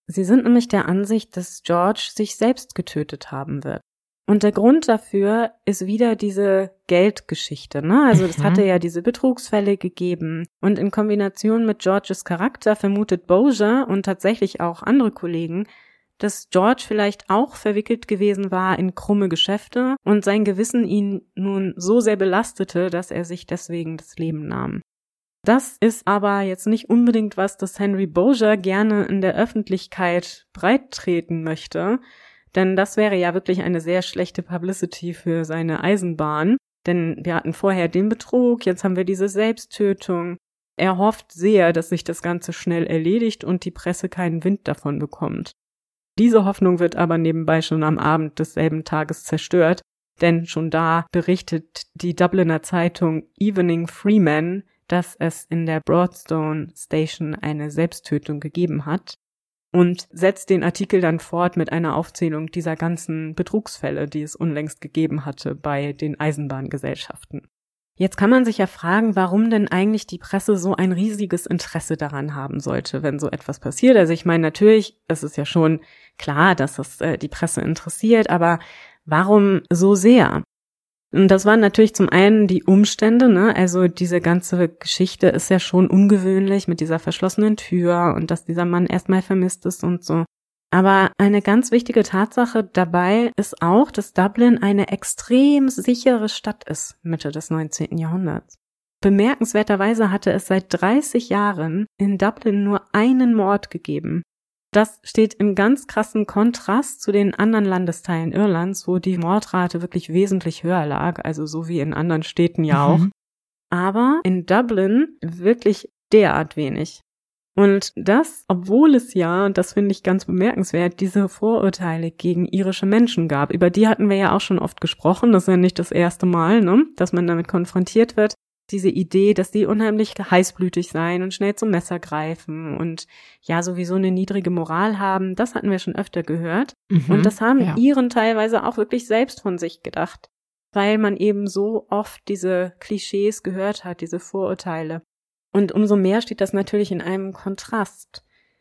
Sie sind nämlich der Ansicht, dass George sich selbst getötet haben wird. Und der Grund dafür ist wieder diese Geldgeschichte, ne? Also es hatte ja diese Betrugsfälle gegeben. Und in Kombination mit Georges Charakter vermutet Bossier und tatsächlich auch andere Kollegen, dass George vielleicht auch verwickelt gewesen war in krumme Geschäfte und sein Gewissen ihn nun so sehr belastete, dass er sich deswegen das Leben nahm. Das ist aber jetzt nicht unbedingt was, das Henry Bossier gerne in der Öffentlichkeit breittreten möchte, denn das wäre ja wirklich eine sehr schlechte Publicity für seine Eisenbahn, denn wir hatten vorher den Betrug, jetzt haben wir diese Selbsttötung. Er hofft sehr, dass sich das Ganze schnell erledigt und die Presse keinen Wind davon bekommt. Diese Hoffnung wird aber nebenbei schon am Abend desselben Tages zerstört, denn schon da berichtet die Dubliner Zeitung Evening Freeman, dass es in der Broadstone Station eine Selbsttötung gegeben hat und setzt den Artikel dann fort mit einer Aufzählung dieser ganzen Betrugsfälle, die es unlängst gegeben hatte bei den Eisenbahngesellschaften. Jetzt kann man sich ja fragen, warum denn eigentlich die Presse so ein riesiges Interesse daran haben sollte, wenn so etwas passiert. Also ich meine, natürlich, es ist ja schon klar, dass es äh, die Presse interessiert, aber warum so sehr? Und das waren natürlich zum einen die Umstände, ne? Also diese ganze Geschichte ist ja schon ungewöhnlich mit dieser verschlossenen Tür und dass dieser Mann erstmal vermisst ist und so. Aber eine ganz wichtige Tatsache dabei ist auch, dass Dublin eine extrem sichere Stadt ist, Mitte des neunzehnten Jahrhunderts. Bemerkenswerterweise hatte es seit dreißig Jahren in Dublin nur einen Mord gegeben. Das steht in ganz krassem Kontrast zu den anderen Landesteilen Irlands, wo die Mordrate wirklich wesentlich höher lag, also so wie in anderen Städten ja auch. Mhm. Aber in Dublin wirklich derart wenig. Und das, obwohl es ja, und das finde ich ganz bemerkenswert, diese Vorurteile gegen irische Menschen gab. Über die hatten wir ja auch schon oft gesprochen. Das ist ja nicht das erste Mal, ne, dass man damit konfrontiert wird. Diese Idee, dass die unheimlich heißblütig seien und schnell zum Messer greifen und ja sowieso eine niedrige Moral haben, das hatten wir schon öfter gehört. Mhm, und das haben ja. Iren teilweise auch wirklich selbst von sich gedacht, weil man eben so oft diese Klischees gehört hat, diese Vorurteile. Und umso mehr steht das natürlich in einem Kontrast.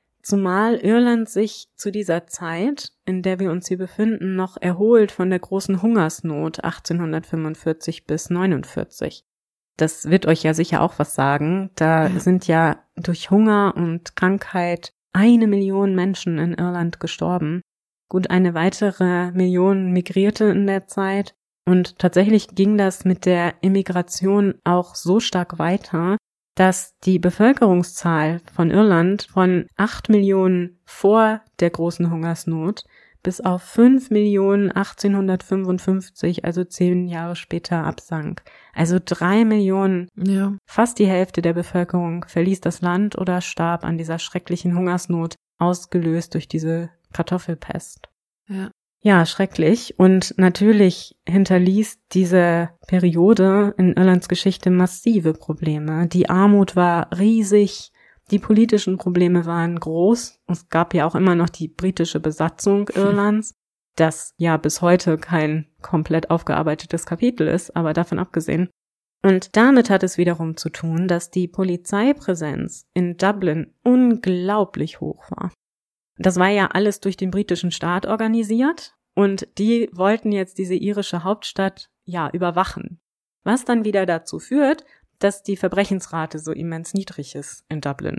Zumal Irland sich zu dieser Zeit, in der wir uns hier befinden, noch erholt von der großen Hungersnot achtzehnhundertfünfundvierzig bis neunundvierzig. Das wird euch ja sicher auch was sagen. Da ja. sind ja durch Hunger und Krankheit eine Million Menschen in Irland gestorben. Gut eine weitere Million migrierte in der Zeit. Und tatsächlich ging das mit der Immigration auch so stark weiter, dass die Bevölkerungszahl von Irland von acht Millionen vor der großen Hungersnot bis auf fünf Millionen achtzehnhundertfünfundfünfzig, also zehn Jahre später, absank. Also drei Millionen, ja. Fast die Hälfte der Bevölkerung verließ das Land oder starb an dieser schrecklichen Hungersnot, ausgelöst durch diese Kartoffelpest. Ja. Ja, schrecklich. Und natürlich hinterließ diese Periode in Irlands Geschichte massive Probleme. Die Armut war riesig, die politischen Probleme waren groß. Es gab ja auch immer noch die britische Besatzung Irlands, das ja bis heute kein komplett aufgearbeitetes Kapitel ist, aber davon abgesehen. Und damit hat es wiederum zu tun, dass die Polizeipräsenz in Dublin unglaublich hoch war. Das war ja alles durch den britischen Staat organisiert und die wollten jetzt diese irische Hauptstadt ja überwachen. Was dann wieder dazu führt, dass die Verbrechensrate so immens niedrig ist in Dublin.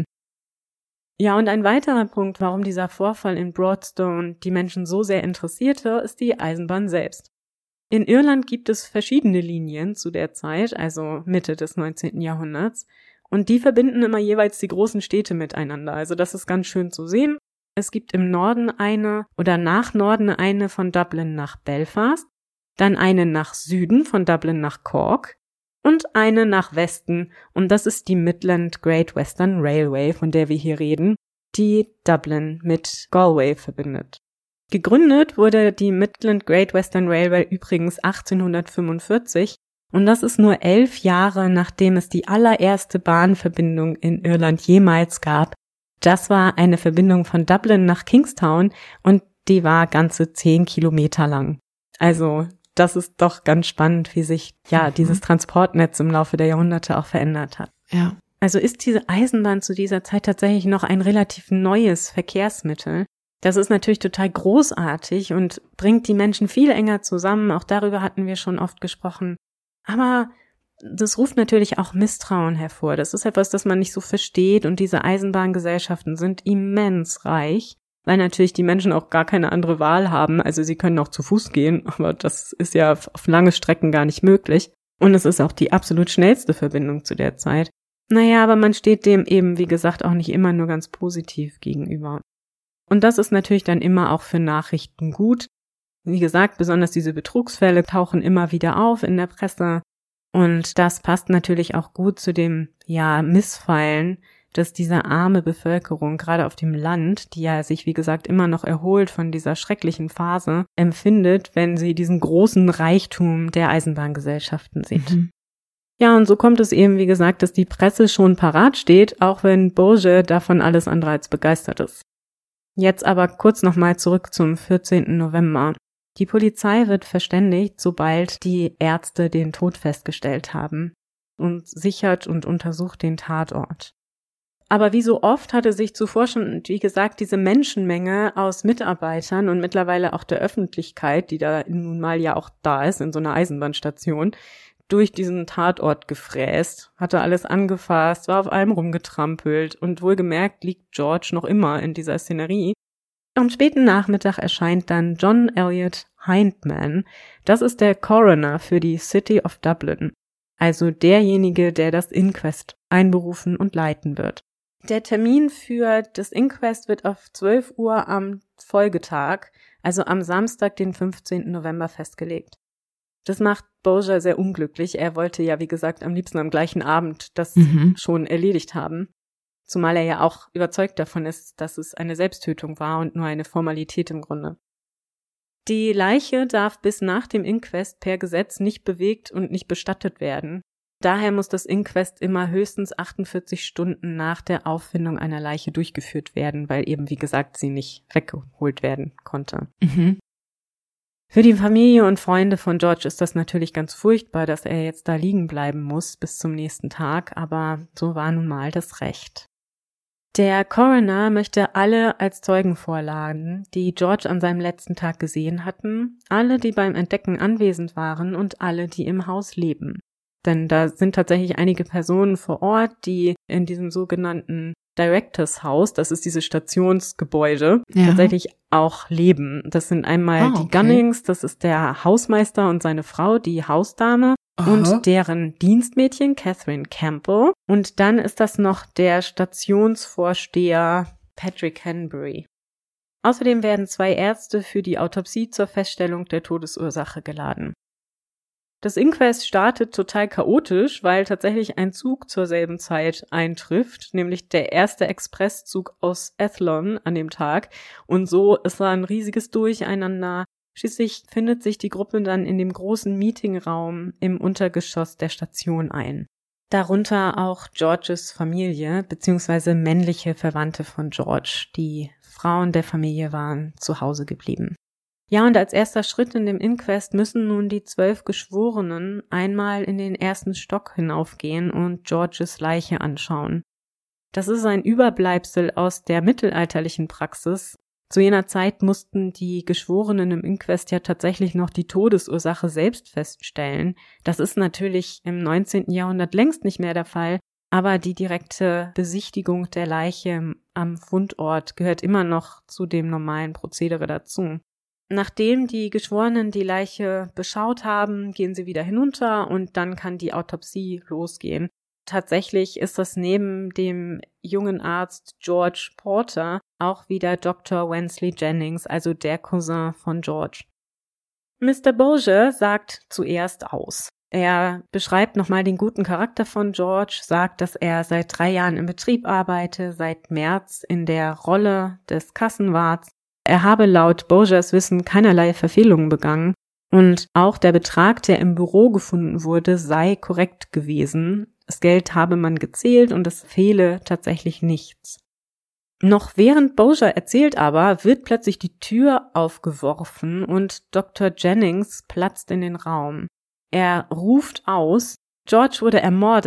Ja, und ein weiterer Punkt, warum dieser Vorfall in Broadstone die Menschen so sehr interessierte, ist die Eisenbahn selbst. In Irland gibt es verschiedene Linien zu der Zeit, also Mitte des neunzehnten Jahrhunderts, und die verbinden immer jeweils die großen Städte miteinander. Also das ist ganz schön zu sehen. Es gibt im Norden eine oder nach Norden eine von Dublin nach Belfast, dann eine nach Süden von Dublin nach Cork und eine nach Westen, und das ist die Midland Great Western Railway, von der wir hier reden, die Dublin mit Galway verbindet. Gegründet wurde die Midland Great Western Railway übrigens achtzehnhundertfünfundvierzig, und das ist nur elf Jahre, nachdem es die allererste Bahnverbindung in Irland jemals gab. Das war eine Verbindung von Dublin nach Kingstown und die war ganze zehn Kilometer lang. Also das ist doch ganz spannend, wie sich ja mhm. dieses Transportnetz im Laufe der Jahrhunderte auch verändert hat. Ja. Also ist diese Eisenbahn zu dieser Zeit tatsächlich noch ein relativ neues Verkehrsmittel. Das ist natürlich total großartig und bringt die Menschen viel enger zusammen. Auch darüber hatten wir schon oft gesprochen. Aber das ruft natürlich auch Misstrauen hervor. Das ist etwas, das man nicht so versteht. Und diese Eisenbahngesellschaften sind immens reich, weil natürlich die Menschen auch gar keine andere Wahl haben. Also sie können auch zu Fuß gehen, aber das ist ja auf lange Strecken gar nicht möglich. Und es ist auch die absolut schnellste Verbindung zu der Zeit. Naja, aber man steht dem eben, wie gesagt, auch nicht immer nur ganz positiv gegenüber. Und das ist natürlich dann immer auch für Nachrichten gut. Wie gesagt, besonders diese Betrugsfälle tauchen immer wieder auf in der Presse. Und das passt natürlich auch gut zu dem, ja, Missfallen, dass diese arme Bevölkerung, gerade auf dem Land, die ja sich, wie gesagt, immer noch erholt von dieser schrecklichen Phase, empfindet, wenn sie diesen großen Reichtum der Eisenbahngesellschaften sieht. Mhm. Ja, und so kommt es eben, wie gesagt, dass die Presse schon parat steht, auch wenn Bourget davon alles andere als begeistert ist. Jetzt aber kurz nochmal zurück zum vierzehnten November. Die Polizei wird verständigt, sobald die Ärzte den Tod festgestellt haben und sichert und untersucht den Tatort. Aber wie so oft hatte sich zuvor schon, wie gesagt, diese Menschenmenge aus Mitarbeitern und mittlerweile auch der Öffentlichkeit, die da nun mal ja auch da ist in so einer Eisenbahnstation, durch diesen Tatort gefräst, hatte alles angefasst, war auf allem rumgetrampelt und wohlgemerkt liegt George noch immer in dieser Szenerie. Am späten Nachmittag erscheint dann John Elliot Hindman. Das ist der Coroner für die City of Dublin, also derjenige, der das Inquest einberufen und leiten wird. Der Termin für das Inquest wird auf zwölf Uhr am Folgetag, also am Samstag, den fünfzehnten November, festgelegt. Das macht Bourget sehr unglücklich. Er wollte ja, wie gesagt, am liebsten am gleichen Abend das mhm. schon erledigt haben. Zumal er ja auch überzeugt davon ist, dass es eine Selbsttötung war und nur eine Formalität im Grunde. Die Leiche darf bis nach dem Inquest per Gesetz nicht bewegt und nicht bestattet werden. Daher muss das Inquest immer höchstens achtundvierzig Stunden nach der Auffindung einer Leiche durchgeführt werden, weil eben, wie gesagt, sie nicht weggeholt werden konnte. Mhm. Für die Familie und Freunde von George ist das natürlich ganz furchtbar, dass er jetzt da liegen bleiben muss bis zum nächsten Tag, aber so war nun mal das Recht. Der Coroner möchte alle als Zeugen vorladen, die George an seinem letzten Tag gesehen hatten, alle, die beim Entdecken anwesend waren und alle, die im Haus leben. Denn da sind tatsächlich einige Personen vor Ort, die in diesem sogenannten Directors House, das ist dieses Stationsgebäude, ja. tatsächlich auch leben. Das sind einmal ah, okay. die Gunnings, das ist der Hausmeister und seine Frau, die Hausdame, Aha. und deren Dienstmädchen Catherine Campbell. Und dann ist das noch der Stationsvorsteher Patrick Henbury. Außerdem werden zwei Ärzte für die Autopsie zur Feststellung der Todesursache geladen. Das Inquest startet total chaotisch, weil tatsächlich ein Zug zur selben Zeit eintrifft, nämlich der erste Expresszug aus Athlone an dem Tag. Und so ist da ein riesiges Durcheinander. Schließlich findet sich die Gruppe dann in dem großen Meetingraum im Untergeschoss der Station ein. Darunter auch Georges Familie bzw. männliche Verwandte von George. Die Frauen der Familie waren zu Hause geblieben. Ja, und als erster Schritt in dem Inquest müssen nun die zwölf Geschworenen einmal in den ersten Stock hinaufgehen und Georges Leiche anschauen. Das ist ein Überbleibsel aus der mittelalterlichen Praxis. Zu jener Zeit mussten die Geschworenen im Inquest ja tatsächlich noch die Todesursache selbst feststellen. Das ist natürlich im neunzehnten Jahrhundert längst nicht mehr der Fall, aber die direkte Besichtigung der Leiche am Fundort gehört immer noch zu dem normalen Prozedere dazu. Nachdem die Geschworenen die Leiche beschaut haben, gehen sie wieder hinunter und dann kann die Autopsie losgehen. Tatsächlich ist das neben dem jungen Arzt George Porter auch wieder Doktor Wensley Jennings, also der Cousin von George. Mister Bourget sagt zuerst aus. Er beschreibt nochmal den guten Charakter von George, sagt, dass er seit drei Jahren im Betrieb arbeite, seit März in der Rolle des Kassenwarts. Er habe laut Bourgets Wissen keinerlei Verfehlungen begangen und auch der Betrag, der im Büro gefunden wurde, sei korrekt gewesen. Das Geld habe man gezählt und es fehle tatsächlich nichts. Noch während Bourget erzählt aber, wird plötzlich die Tür aufgeworfen und Doktor Jennings platzt in den Raum. Er ruft aus, George wurde ermordet.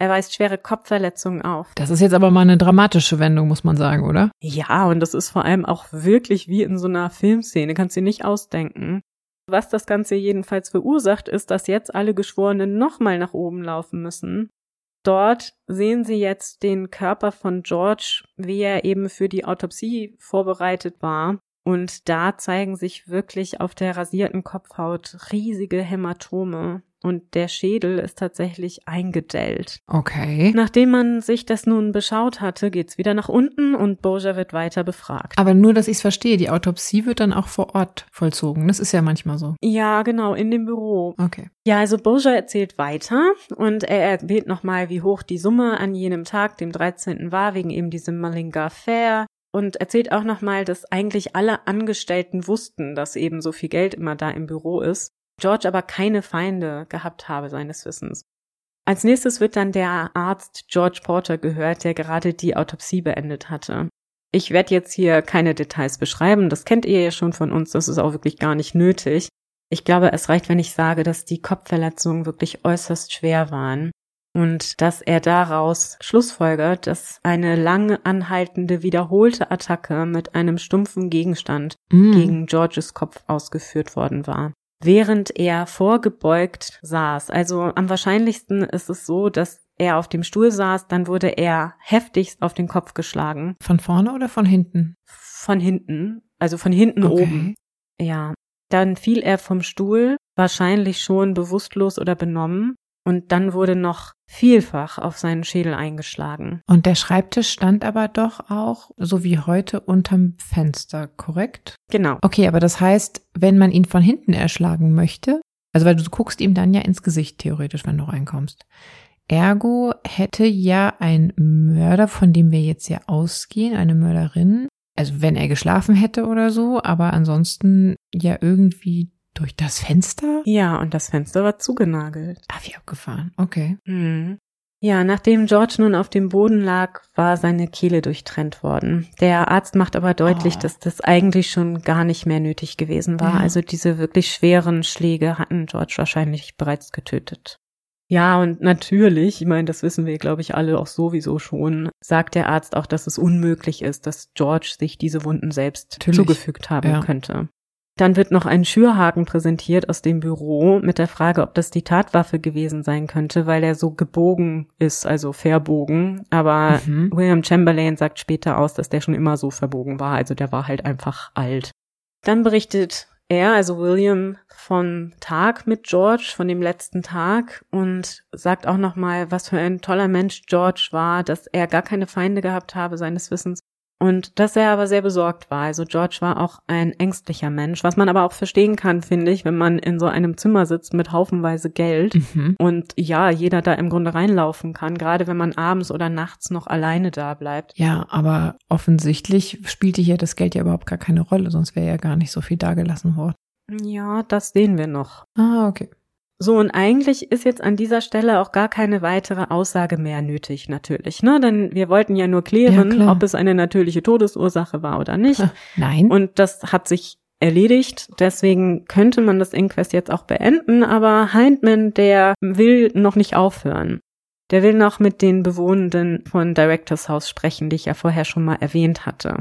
Er weist schwere Kopfverletzungen auf. Das ist jetzt aber mal eine dramatische Wendung, muss man sagen, oder? Ja, und das ist vor allem auch wirklich wie in so einer Filmszene, kannst du dir nicht ausdenken. Was das Ganze jedenfalls verursacht, ist, dass jetzt alle Geschworenen nochmal nach oben laufen müssen. Dort sehen sie jetzt den Körper von George, wie er eben für die Autopsie vorbereitet war. Und da zeigen sich wirklich auf der rasierten Kopfhaut riesige Hämatome. Und der Schädel ist tatsächlich eingedellt. Okay. Nachdem man sich das nun beschaut hatte, geht's wieder nach unten und Boja wird weiter befragt. Aber nur, dass ich es verstehe, die Autopsie wird dann auch vor Ort vollzogen. Das ist ja manchmal so. Ja, genau, in dem Büro. Okay. Ja, also Boja erzählt weiter und er erwähnt nochmal, wie hoch die Summe an jenem Tag, dem dreizehnten war, wegen eben diesem Mullingar Fair. Und erzählt auch nochmal, dass eigentlich alle Angestellten wussten, dass eben so viel Geld immer da im Büro ist. George aber keine Feinde gehabt habe, seines Wissens. Als nächstes wird dann der Arzt George Porter gehört, der gerade die Autopsie beendet hatte. Ich werde jetzt hier keine Details beschreiben, das kennt ihr ja schon von uns, das ist auch wirklich gar nicht nötig. Ich glaube, es reicht, wenn ich sage, dass die Kopfverletzungen wirklich äußerst schwer waren und dass er daraus schlussfolgert, dass eine lange anhaltende, wiederholte Attacke mit einem stumpfen Gegenstand mm. gegen Georges Kopf ausgeführt worden war, während er vorgebeugt saß. Also am wahrscheinlichsten ist es so, dass er auf dem Stuhl saß, dann wurde er heftigst auf den Kopf geschlagen. Von vorne oder von hinten? Von hinten, also von hinten okay. oben. Ja, dann fiel er vom Stuhl, wahrscheinlich schon bewusstlos oder benommen. Und dann wurde noch vielfach auf seinen Schädel eingeschlagen. Und der Schreibtisch stand aber doch auch, so wie heute, unterm Fenster, korrekt? Genau. Okay, aber das heißt, wenn man ihn von hinten erschlagen möchte, also weil du guckst ihm dann ja ins Gesicht theoretisch, wenn du reinkommst. Ergo hätte ja ein Mörder, von dem wir jetzt ja ausgehen, eine Mörderin, also wenn er geschlafen hätte oder so, aber ansonsten ja irgendwie durch das Fenster? Ja, und das Fenster war zugenagelt. Ah, wie abgefahren. Okay. Hm. Ja, nachdem George nun auf dem Boden lag, war seine Kehle durchtrennt worden. Der Arzt macht aber deutlich, oh. dass das eigentlich schon gar nicht mehr nötig gewesen war. Ja. Also diese wirklich schweren Schläge hatten George wahrscheinlich bereits getötet. Ja, und natürlich, ich meine, das wissen wir, glaube ich, alle auch sowieso schon, sagt der Arzt auch, dass es unmöglich ist, dass George sich diese Wunden selbst natürlich zugefügt haben ja. könnte. Dann wird noch ein Schürhaken präsentiert aus dem Büro mit der Frage, ob das die Tatwaffe gewesen sein könnte, weil er so gebogen ist, also verbogen. Aber mhm. William Chamberlain sagt später aus, dass der schon immer so verbogen war, also der war halt einfach alt. Dann berichtet er, also William, vom Tag mit George, von dem letzten Tag und sagt auch nochmal, was für ein toller Mensch George war, dass er gar keine Feinde gehabt habe seines Wissens. Und dass er aber sehr besorgt war. Also George war auch ein ängstlicher Mensch, was man aber auch verstehen kann, finde ich, wenn man in so einem Zimmer sitzt mit haufenweise Geld mhm. und ja, jeder da im Grunde reinlaufen kann, gerade wenn man abends oder nachts noch alleine da bleibt. Ja, aber offensichtlich spielte hier das Geld ja überhaupt gar keine Rolle, sonst wäre ja gar nicht so viel dagelassen worden. Ja, das sehen wir noch. Ah, okay. So, und eigentlich ist jetzt an dieser Stelle auch gar keine weitere Aussage mehr nötig, natürlich, ne? Denn wir wollten ja nur klären, ja, ob es eine natürliche Todesursache war oder nicht. Nein. Und das hat sich erledigt. Deswegen könnte man das Inquest jetzt auch beenden, aber Hindman, der will noch nicht aufhören. Der will noch mit den Bewohnenden von Directors House sprechen, die ich ja vorher schon mal erwähnt hatte.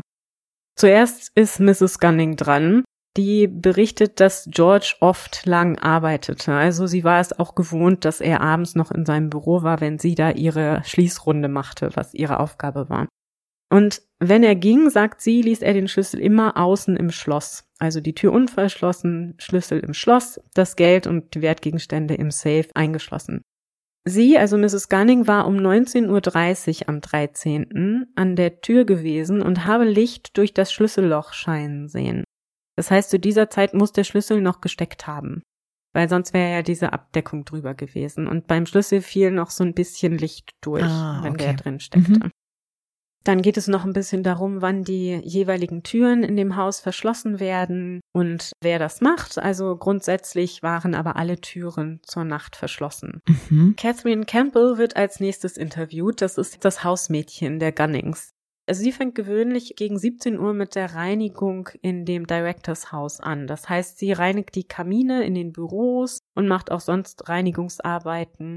Zuerst ist Misses Gunning dran. Die berichtet, dass George oft lang arbeitete. Also sie war es auch gewohnt, dass er abends noch in seinem Büro war, wenn sie da ihre Schließrunde machte, was ihre Aufgabe war. Und wenn er ging, sagt sie, ließ er den Schlüssel immer außen im Schloss. Also die Tür unverschlossen, Schlüssel im Schloss, das Geld und die Wertgegenstände im Safe eingeschlossen. Sie, also Misses Gunning, war um neunzehn Uhr dreißig am dreizehnten an der Tür gewesen und habe Licht durch das Schlüsselloch scheinen sehen. Das heißt, zu dieser Zeit muss der Schlüssel noch gesteckt haben, weil sonst wäre ja diese Abdeckung drüber gewesen. Und beim Schlüssel fiel noch so ein bisschen Licht durch, ah, okay. wenn der drin steckte. Mhm. Dann geht es noch ein bisschen darum, wann die jeweiligen Türen in dem Haus verschlossen werden und wer das macht. Also grundsätzlich waren aber alle Türen zur Nacht verschlossen. Mhm. Catherine Campbell wird als nächstes interviewt. Das ist das Hausmädchen der Gunnings. Also sie fängt gewöhnlich gegen siebzehn Uhr mit der Reinigung in dem Directors House an. Das heißt, sie reinigt die Kamine in den Büros und macht auch sonst Reinigungsarbeiten.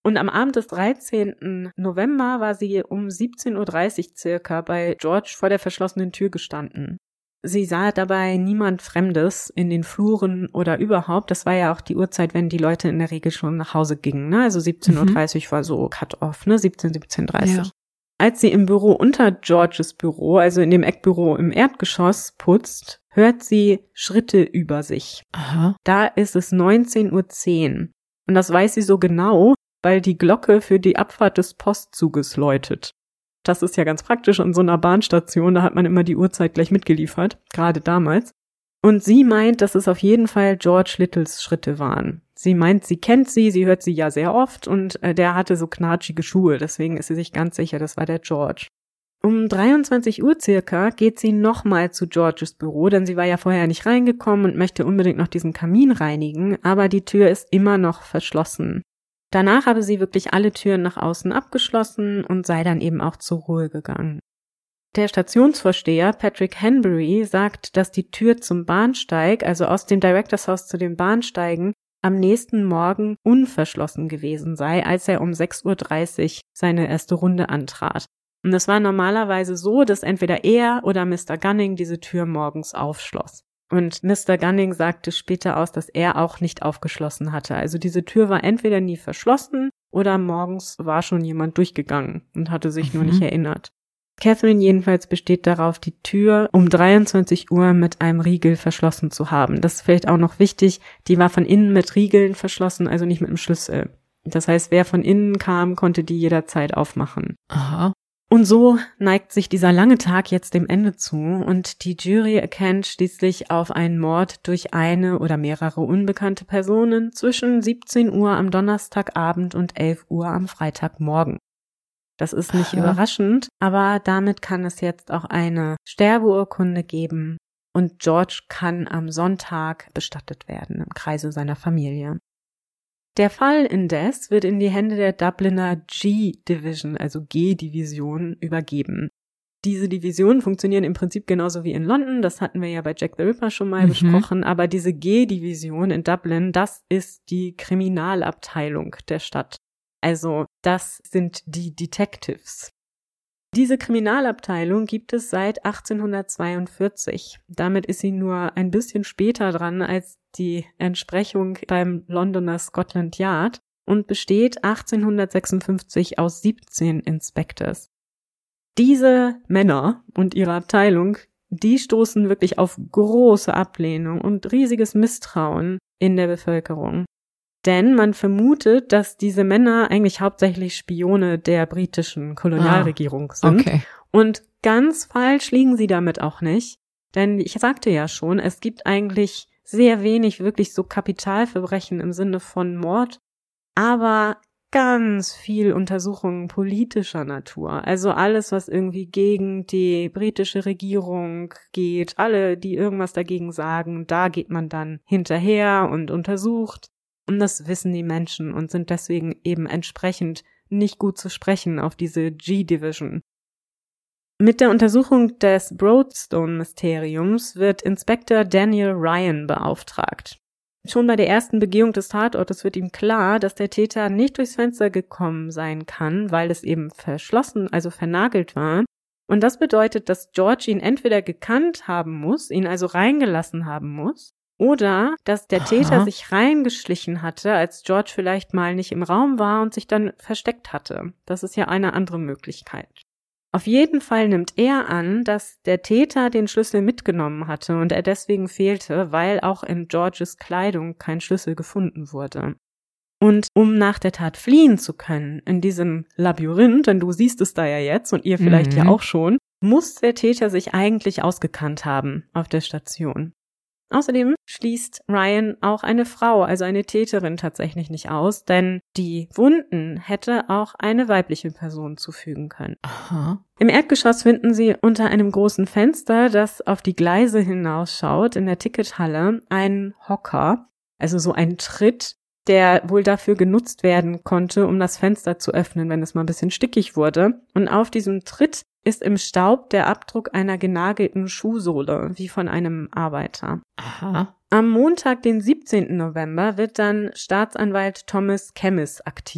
Und am Abend des dreizehnten November war sie um siebzehn Uhr dreißig circa bei George vor der verschlossenen Tür gestanden. Sie sah dabei niemand Fremdes in den Fluren oder überhaupt. Das war ja auch die Uhrzeit, wenn die Leute in der Regel schon nach Hause gingen. Ne? Also siebzehn Uhr dreißig mhm. war so Cut-off, ne? siebzehn, siebzehn Uhr dreißig. Ja. Als sie im Büro unter Georges Büro, also in dem Eckbüro im Erdgeschoss, putzt, hört sie Schritte über sich. Aha. Da ist es neunzehn Uhr zehn. Und das weiß sie so genau, weil die Glocke für die Abfahrt des Postzuges läutet. Das ist ja ganz praktisch an so einer Bahnstation, da hat man immer die Uhrzeit gleich mitgeliefert, gerade damals. Und sie meint, dass es auf jeden Fall George Littles Schritte waren. Sie meint, sie kennt sie, sie hört sie ja sehr oft und äh, der hatte so knatschige Schuhe, deswegen ist sie sich ganz sicher, das war der George. Um dreiundzwanzig Uhr circa geht sie nochmal zu Georges Büro, denn sie war ja vorher nicht reingekommen und möchte unbedingt noch diesen Kamin reinigen, aber die Tür ist immer noch verschlossen. Danach habe sie wirklich alle Türen nach außen abgeschlossen und sei dann eben auch zur Ruhe gegangen. Der Stationsvorsteher Patrick Henbury sagt, dass die Tür zum Bahnsteig, also aus dem Directors House zu den Bahnsteigen, am nächsten Morgen unverschlossen gewesen sei, als er um sechs Uhr dreißig seine erste Runde antrat. Und es war normalerweise so, dass entweder er oder Mister Gunning diese Tür morgens aufschloss. Und Mister Gunning sagte später aus, dass er auch nicht aufgeschlossen hatte. Also diese Tür war entweder nie verschlossen oder morgens war schon jemand durchgegangen und hatte sich mhm. nur nicht erinnert. Catherine jedenfalls besteht darauf, die Tür um dreiundzwanzig Uhr mit einem Riegel verschlossen zu haben. Das ist vielleicht auch noch wichtig, die war von innen mit Riegeln verschlossen, also nicht mit einem Schlüssel. Das heißt, wer von innen kam, konnte die jederzeit aufmachen. Aha. Und so neigt sich dieser lange Tag jetzt dem Ende zu und die Jury erkennt schließlich auf einen Mord durch eine oder mehrere unbekannte Personen zwischen siebzehn Uhr am Donnerstagabend und elf Uhr am Freitagmorgen. Das ist nicht Aha. überraschend, aber damit kann es jetzt auch eine Sterbeurkunde geben und George kann am Sonntag bestattet werden im Kreise seiner Familie. Der Fall indes wird in die Hände der Dubliner G-Division, also G-Division, übergeben. Diese Divisionen funktionieren im Prinzip genauso wie in London, das hatten wir ja bei Jack the Ripper schon mal mhm. besprochen, aber diese G-Division in Dublin, das ist die Kriminalabteilung der Stadt. Also das sind die Detectives. Diese Kriminalabteilung gibt es seit achtzehnhundertzweiundvierzig. Damit ist sie nur ein bisschen später dran als die Entsprechung beim Londoner Scotland Yard und besteht achtzehnhundertsechsundfünfzig aus siebzehn Inspectors. Diese Männer und ihre Abteilung, die stoßen wirklich auf große Ablehnung und riesiges Misstrauen in der Bevölkerung. Denn man vermutet, dass diese Männer eigentlich hauptsächlich Spione der britischen Kolonialregierung ah, sind. Okay. Und ganz falsch liegen sie damit auch nicht. Denn ich sagte ja schon, es gibt eigentlich sehr wenig wirklich so Kapitalverbrechen im Sinne von Mord, aber ganz viel Untersuchungen politischer Natur. Also alles, was irgendwie gegen die britische Regierung geht, alle, die irgendwas dagegen sagen, da geht man dann hinterher und untersucht. Und das wissen die Menschen und sind deswegen eben entsprechend nicht gut zu sprechen auf diese G-Division. Mit der Untersuchung des Broadstone-Mysteriums wird Inspektor Daniel Ryan beauftragt. Schon bei der ersten Begehung des Tatortes wird ihm klar, dass der Täter nicht durchs Fenster gekommen sein kann, weil es eben verschlossen, also vernagelt war. Und das bedeutet, dass George ihn entweder gekannt haben muss, ihn also reingelassen haben muss, oder dass der Aha. Täter sich reingeschlichen hatte, als George vielleicht mal nicht im Raum war und sich dann versteckt hatte. Das ist ja eine andere Möglichkeit. Auf jeden Fall nimmt er an, dass der Täter den Schlüssel mitgenommen hatte und er deswegen fehlte, weil auch in Georges Kleidung kein Schlüssel gefunden wurde. Und um nach der Tat fliehen zu können in diesem Labyrinth, denn du siehst es da ja jetzt und ihr vielleicht mhm. ja auch schon, muss der Täter sich eigentlich ausgekannt haben auf der Station. Außerdem schließt Ryan auch eine Frau, also eine Täterin, tatsächlich nicht aus, denn die Wunden hätte auch eine weibliche Person zufügen können. Aha. Im Erdgeschoss finden sie unter einem großen Fenster, das auf die Gleise hinausschaut, in der Tickethalle, einen Hocker, also so ein Tritt, der wohl dafür genutzt werden konnte, um das Fenster zu öffnen, wenn es mal ein bisschen stickig wurde. Und auf diesem Tritt ist im Staub der Abdruck einer genagelten Schuhsohle, wie von einem Arbeiter. Aha. Am Montag, den siebzehnten November, wird dann Staatsanwalt Thomas Kemmis aktiv.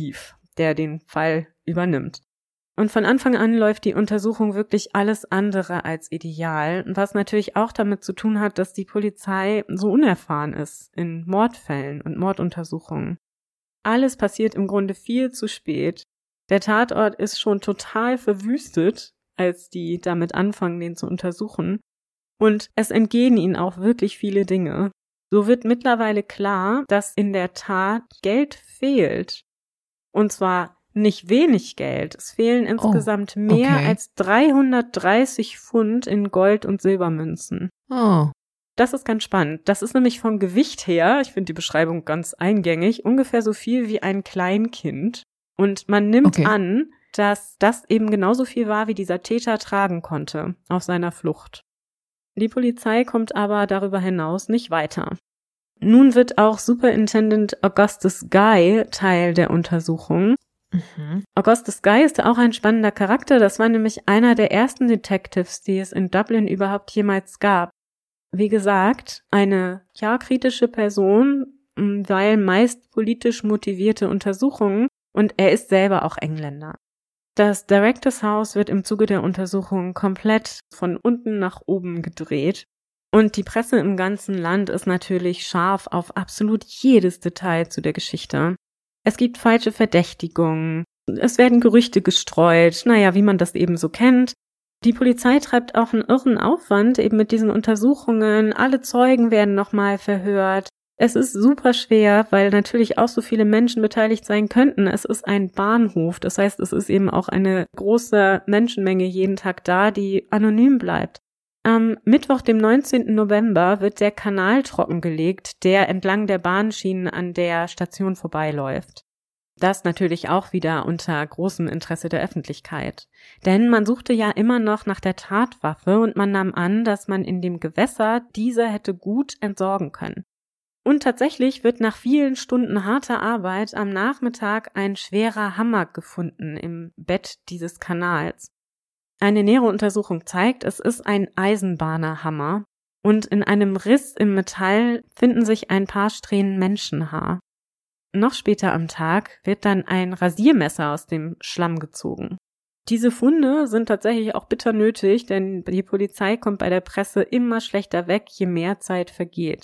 der den Fall übernimmt. Und von Anfang an läuft die Untersuchung wirklich alles andere als ideal, was natürlich auch damit zu tun hat, dass die Polizei so unerfahren ist in Mordfällen und Morduntersuchungen. Alles passiert im Grunde viel zu spät. Der Tatort ist schon total verwüstet, als die damit anfangen, den zu untersuchen. Und es entgehen ihnen auch wirklich viele Dinge. So wird mittlerweile klar, dass in der Tat Geld fehlt. Und zwar nicht wenig Geld. Es fehlen insgesamt oh, mehr okay. als dreihundertdreißig Pfund in Gold- und Silbermünzen. Oh. Das ist ganz spannend. Das ist nämlich vom Gewicht her, ich finde die Beschreibung ganz eingängig, ungefähr so viel wie ein Kleinkind. Und man nimmt okay. an, dass das eben genauso viel war, wie dieser Täter tragen konnte auf seiner Flucht. Die Polizei kommt aber darüber hinaus nicht weiter. Nun wird auch Superintendent Augustus Guy Teil der Untersuchung. Mhm. Augustus Guy ist auch ein spannender Charakter. Das war nämlich einer der ersten Detectives, die es in Dublin überhaupt jemals gab. Wie gesagt, eine ja kritische Person, weil meist politisch motivierte Untersuchungen, und er ist selber auch Engländer. Das Directors House wird im Zuge der Untersuchung komplett von unten nach oben gedreht. Und die Presse im ganzen Land ist natürlich scharf auf absolut jedes Detail zu der Geschichte. Es gibt falsche Verdächtigungen, es werden Gerüchte gestreut, naja, wie man das eben so kennt. Die Polizei treibt auch einen irren Aufwand eben mit diesen Untersuchungen, alle Zeugen werden nochmal verhört. Es ist super schwer, weil natürlich auch so viele Menschen beteiligt sein könnten. Es ist ein Bahnhof, das heißt, es ist eben auch eine große Menschenmenge jeden Tag da, die anonym bleibt. Am Mittwoch, dem neunzehnten November, wird der Kanal trockengelegt, der entlang der Bahnschienen an der Station vorbeiläuft. Das natürlich auch wieder unter großem Interesse der Öffentlichkeit. Denn man suchte ja immer noch nach der Tatwaffe und man nahm an, dass man in dem Gewässer diese hätte gut entsorgen können. Und tatsächlich wird nach vielen Stunden harter Arbeit am Nachmittag ein schwerer Hammer gefunden im Bett dieses Kanals. Eine nähere Untersuchung zeigt, es ist ein Eisenbahnerhammer und in einem Riss im Metall finden sich ein paar Strähnen Menschenhaar. Noch später am Tag wird dann ein Rasiermesser aus dem Schlamm gezogen. Diese Funde sind tatsächlich auch bitter nötig, denn die Polizei kommt bei der Presse immer schlechter weg, je mehr Zeit vergeht.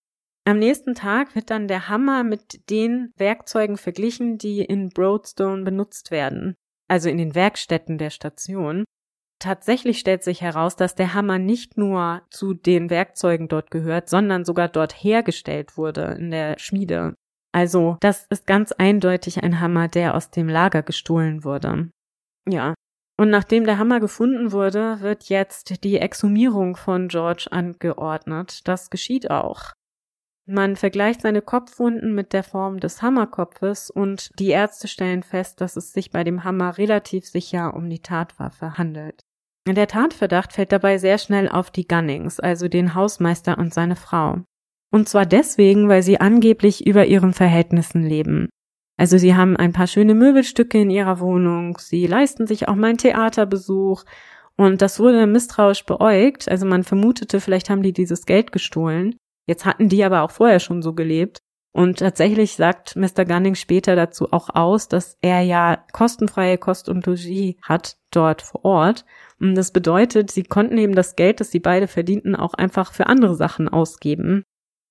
Am nächsten Tag wird dann der Hammer mit den Werkzeugen verglichen, die in Broadstone benutzt werden, also in den Werkstätten der Station. Tatsächlich stellt sich heraus, dass der Hammer nicht nur zu den Werkzeugen dort gehört, sondern sogar dort hergestellt wurde in der Schmiede. Also das ist ganz eindeutig ein Hammer, der aus dem Lager gestohlen wurde. Ja, und nachdem der Hammer gefunden wurde, wird jetzt die Exhumierung von George angeordnet. Das geschieht auch. Man vergleicht seine Kopfwunden mit der Form des Hammerkopfes und die Ärzte stellen fest, dass es sich bei dem Hammer relativ sicher um die Tatwaffe handelt. Der Tatverdacht fällt dabei sehr schnell auf die Gunnings, also den Hausmeister und seine Frau. Und zwar deswegen, weil sie angeblich über ihren Verhältnissen leben. Also sie haben ein paar schöne Möbelstücke in ihrer Wohnung, sie leisten sich auch mal einen Theaterbesuch und das wurde misstrauisch beäugt, also man vermutete, vielleicht haben die dieses Geld gestohlen. Jetzt hatten die aber auch vorher schon so gelebt und tatsächlich sagt Mister Gunning später dazu auch aus, dass er ja kostenfreie Kost und Logis hat dort vor Ort und das bedeutet, sie konnten eben das Geld, das sie beide verdienten, auch einfach für andere Sachen ausgeben.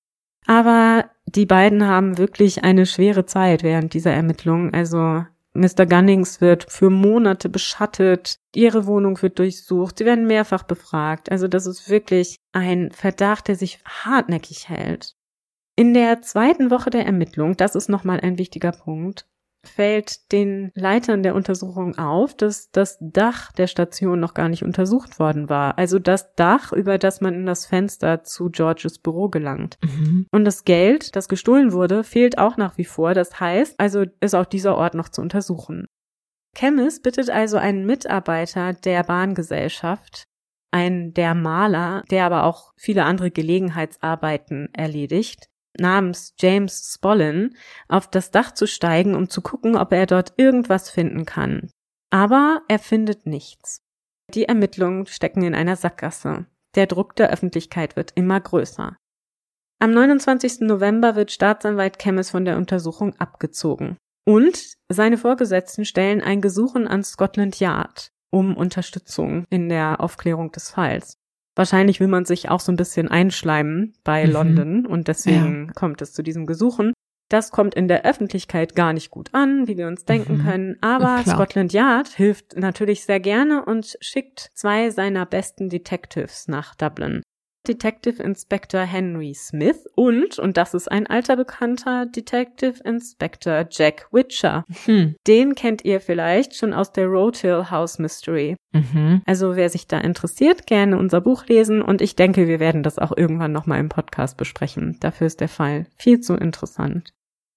Aber die beiden haben wirklich eine schwere Zeit während dieser Ermittlungen. Also Mister Gunnings wird für Monate beschattet, ihre Wohnung wird durchsucht, sie werden mehrfach befragt. Also das ist wirklich ein Verdacht, der sich hartnäckig hält. In der zweiten Woche der Ermittlung, das ist nochmal ein wichtiger Punkt, fällt den Leitern der Untersuchung auf, dass das Dach der Station noch gar nicht untersucht worden war. Also das Dach, über das man in das Fenster zu Georges Büro gelangt. Mhm. Und das Geld, das gestohlen wurde, fehlt auch nach wie vor. Das heißt, also ist auch dieser Ort noch zu untersuchen. Kemmis bittet also einen Mitarbeiter der Bahngesellschaft, einen der Maler, der aber auch viele andere Gelegenheitsarbeiten erledigt, namens James Spollin, auf das Dach zu steigen, um zu gucken, ob er dort irgendwas finden kann. Aber er findet nichts. Die Ermittlungen stecken in einer Sackgasse. Der Druck der Öffentlichkeit wird immer größer. Am neunundzwanzigsten November wird Staatsanwalt Kemmis von der Untersuchung abgezogen. Und seine Vorgesetzten stellen ein Gesuchen an Scotland Yard um Unterstützung in der Aufklärung des Falls. Wahrscheinlich will man sich auch so ein bisschen einschleimen bei Mhm. London und deswegen Ja. kommt es zu diesem Gesuchen. Das kommt in der Öffentlichkeit gar nicht gut an, wie wir uns denken Mhm. können, aber Klar. Scotland Yard hilft natürlich sehr gerne und schickt zwei seiner besten Detectives nach Dublin. Detective Inspector Henry Smith und, und das ist ein alter Bekannter, Detective Inspector Jack Witcher. Hm. Den kennt ihr vielleicht schon aus der Roadhill House Mystery. Mhm. Also wer sich da interessiert, gerne unser Buch lesen und ich denke, wir werden das auch irgendwann nochmal im Podcast besprechen. Dafür ist der Fall viel zu interessant.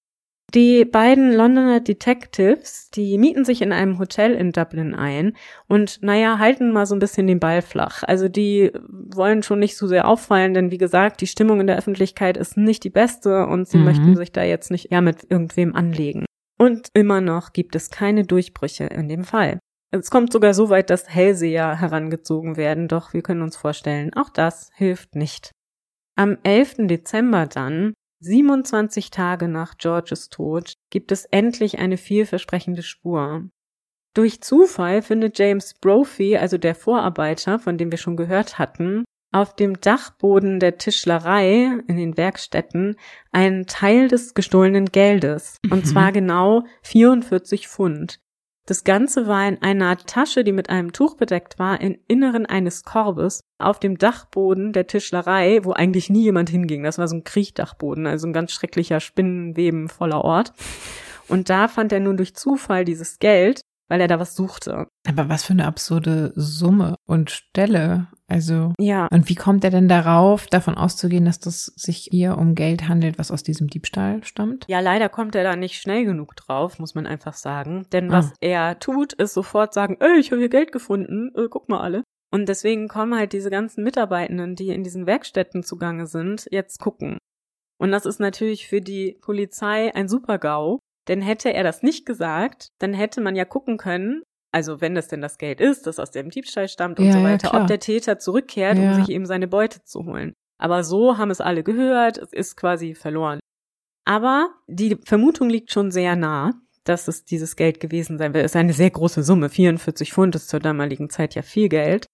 Die beiden Londoner Detectives, die mieten sich in einem Hotel in Dublin ein und, naja, halten mal so ein bisschen den Ball flach. Also die wollen schon nicht so sehr auffallen, denn wie gesagt, die Stimmung in der Öffentlichkeit ist nicht die beste und sie Mhm. möchten sich da jetzt nicht ja mit irgendwem anlegen. Und immer noch gibt es keine Durchbrüche in dem Fall. Es kommt sogar so weit, dass Hellseher herangezogen werden, doch wir können uns vorstellen, auch das hilft nicht. Am elften Dezember dann, siebenundzwanzig Tage nach Georges Tod, gibt es endlich eine vielversprechende Spur. Durch Zufall findet James Brophy, also der Vorarbeiter, von dem wir schon gehört hatten, auf dem Dachboden der Tischlerei in den Werkstätten einen Teil des gestohlenen Geldes, und Mhm. zwar genau vierundvierzig Pfund. Das Ganze war in einer Tasche, die mit einem Tuch bedeckt war, im Inneren eines Korbes auf dem Dachboden der Tischlerei, wo eigentlich nie jemand hinging. Das war so ein Kriechdachboden, also ein ganz schrecklicher Spinnenweben voller Ort. Und da fand er nun durch Zufall dieses Geld, weil er da was suchte. Aber was für eine absurde Summe und Stelle. Also, Ja, und wie kommt er denn darauf, davon auszugehen, dass das sich hier um Geld handelt, was aus diesem Diebstahl stammt? ja, leider kommt er da nicht schnell genug drauf, muss man einfach sagen. Denn Ah. was er tut, ist sofort sagen, ey, ich habe hier Geld gefunden, äh, guck mal alle. Und deswegen kommen halt diese ganzen Mitarbeitenden, die in diesen Werkstätten zugange sind, jetzt gucken. Und das ist natürlich für die Polizei ein Super-GAU, denn hätte er das nicht gesagt, dann hätte man ja gucken können, also wenn das denn das Geld ist, das aus dem Diebstahl stammt und Ja, so ja, weiter, klar. ob der Täter zurückkehrt, Ja. um sich eben seine Beute zu holen. Aber so haben es alle gehört, es ist quasi verloren. Aber die Vermutung liegt schon sehr nah, dass es dieses Geld gewesen sein wird. Es ist eine sehr große Summe, vierundvierzig Pfund ist zur damaligen Zeit ja viel Geld.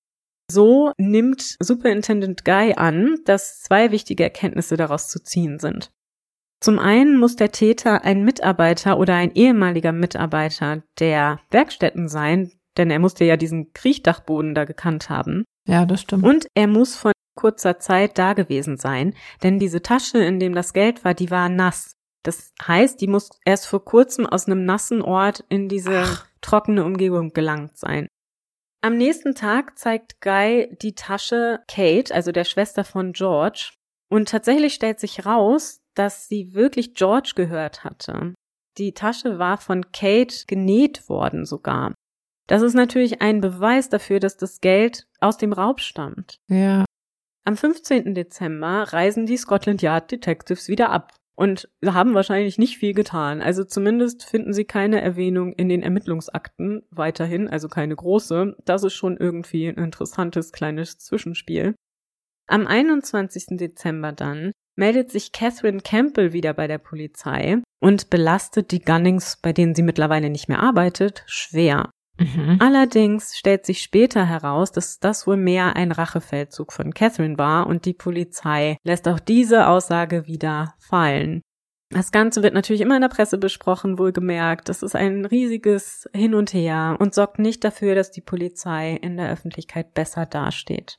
So nimmt Superintendent Guy an, dass zwei wichtige Erkenntnisse daraus zu ziehen sind. Zum einen muss der Täter ein Mitarbeiter oder ein ehemaliger Mitarbeiter der Werkstätten sein, denn er musste ja diesen Kriechdachboden da gekannt haben. Ja, das stimmt. Und er muss vor kurzer Zeit da gewesen sein, denn diese Tasche, in dem das Geld war, die war nass. Das heißt, die muss erst vor kurzem aus einem nassen Ort in diese Ach. trockene Umgebung gelangt sein. Am nächsten Tag zeigt Guy die Tasche Kate, also der Schwester von George, und tatsächlich stellt sich raus, dass sie wirklich George gehört hatte. Die Tasche war von Kate genäht worden sogar. Das ist natürlich ein Beweis dafür, dass das Geld aus dem Raub stammt. Ja. Am fünfzehnten Dezember reisen die Scotland Yard Detectives wieder ab und haben wahrscheinlich nicht viel getan. Also zumindest finden sie keine Erwähnung in den Ermittlungsakten weiterhin, also keine große. Das ist schon irgendwie ein interessantes kleines Zwischenspiel. Am einundzwanzigsten Dezember dann meldet sich Catherine Campbell wieder bei der Polizei und belastet die Gunnings, bei denen sie mittlerweile nicht mehr arbeitet, schwer. Mhm. Allerdings stellt sich später heraus, dass das wohl mehr ein Rachefeldzug von Catherine war und die Polizei lässt auch diese Aussage wieder fallen. Das Ganze wird natürlich immer in der Presse besprochen, wohlgemerkt. Das ist ein riesiges Hin und Her und sorgt nicht dafür, dass die Polizei in der Öffentlichkeit besser dasteht.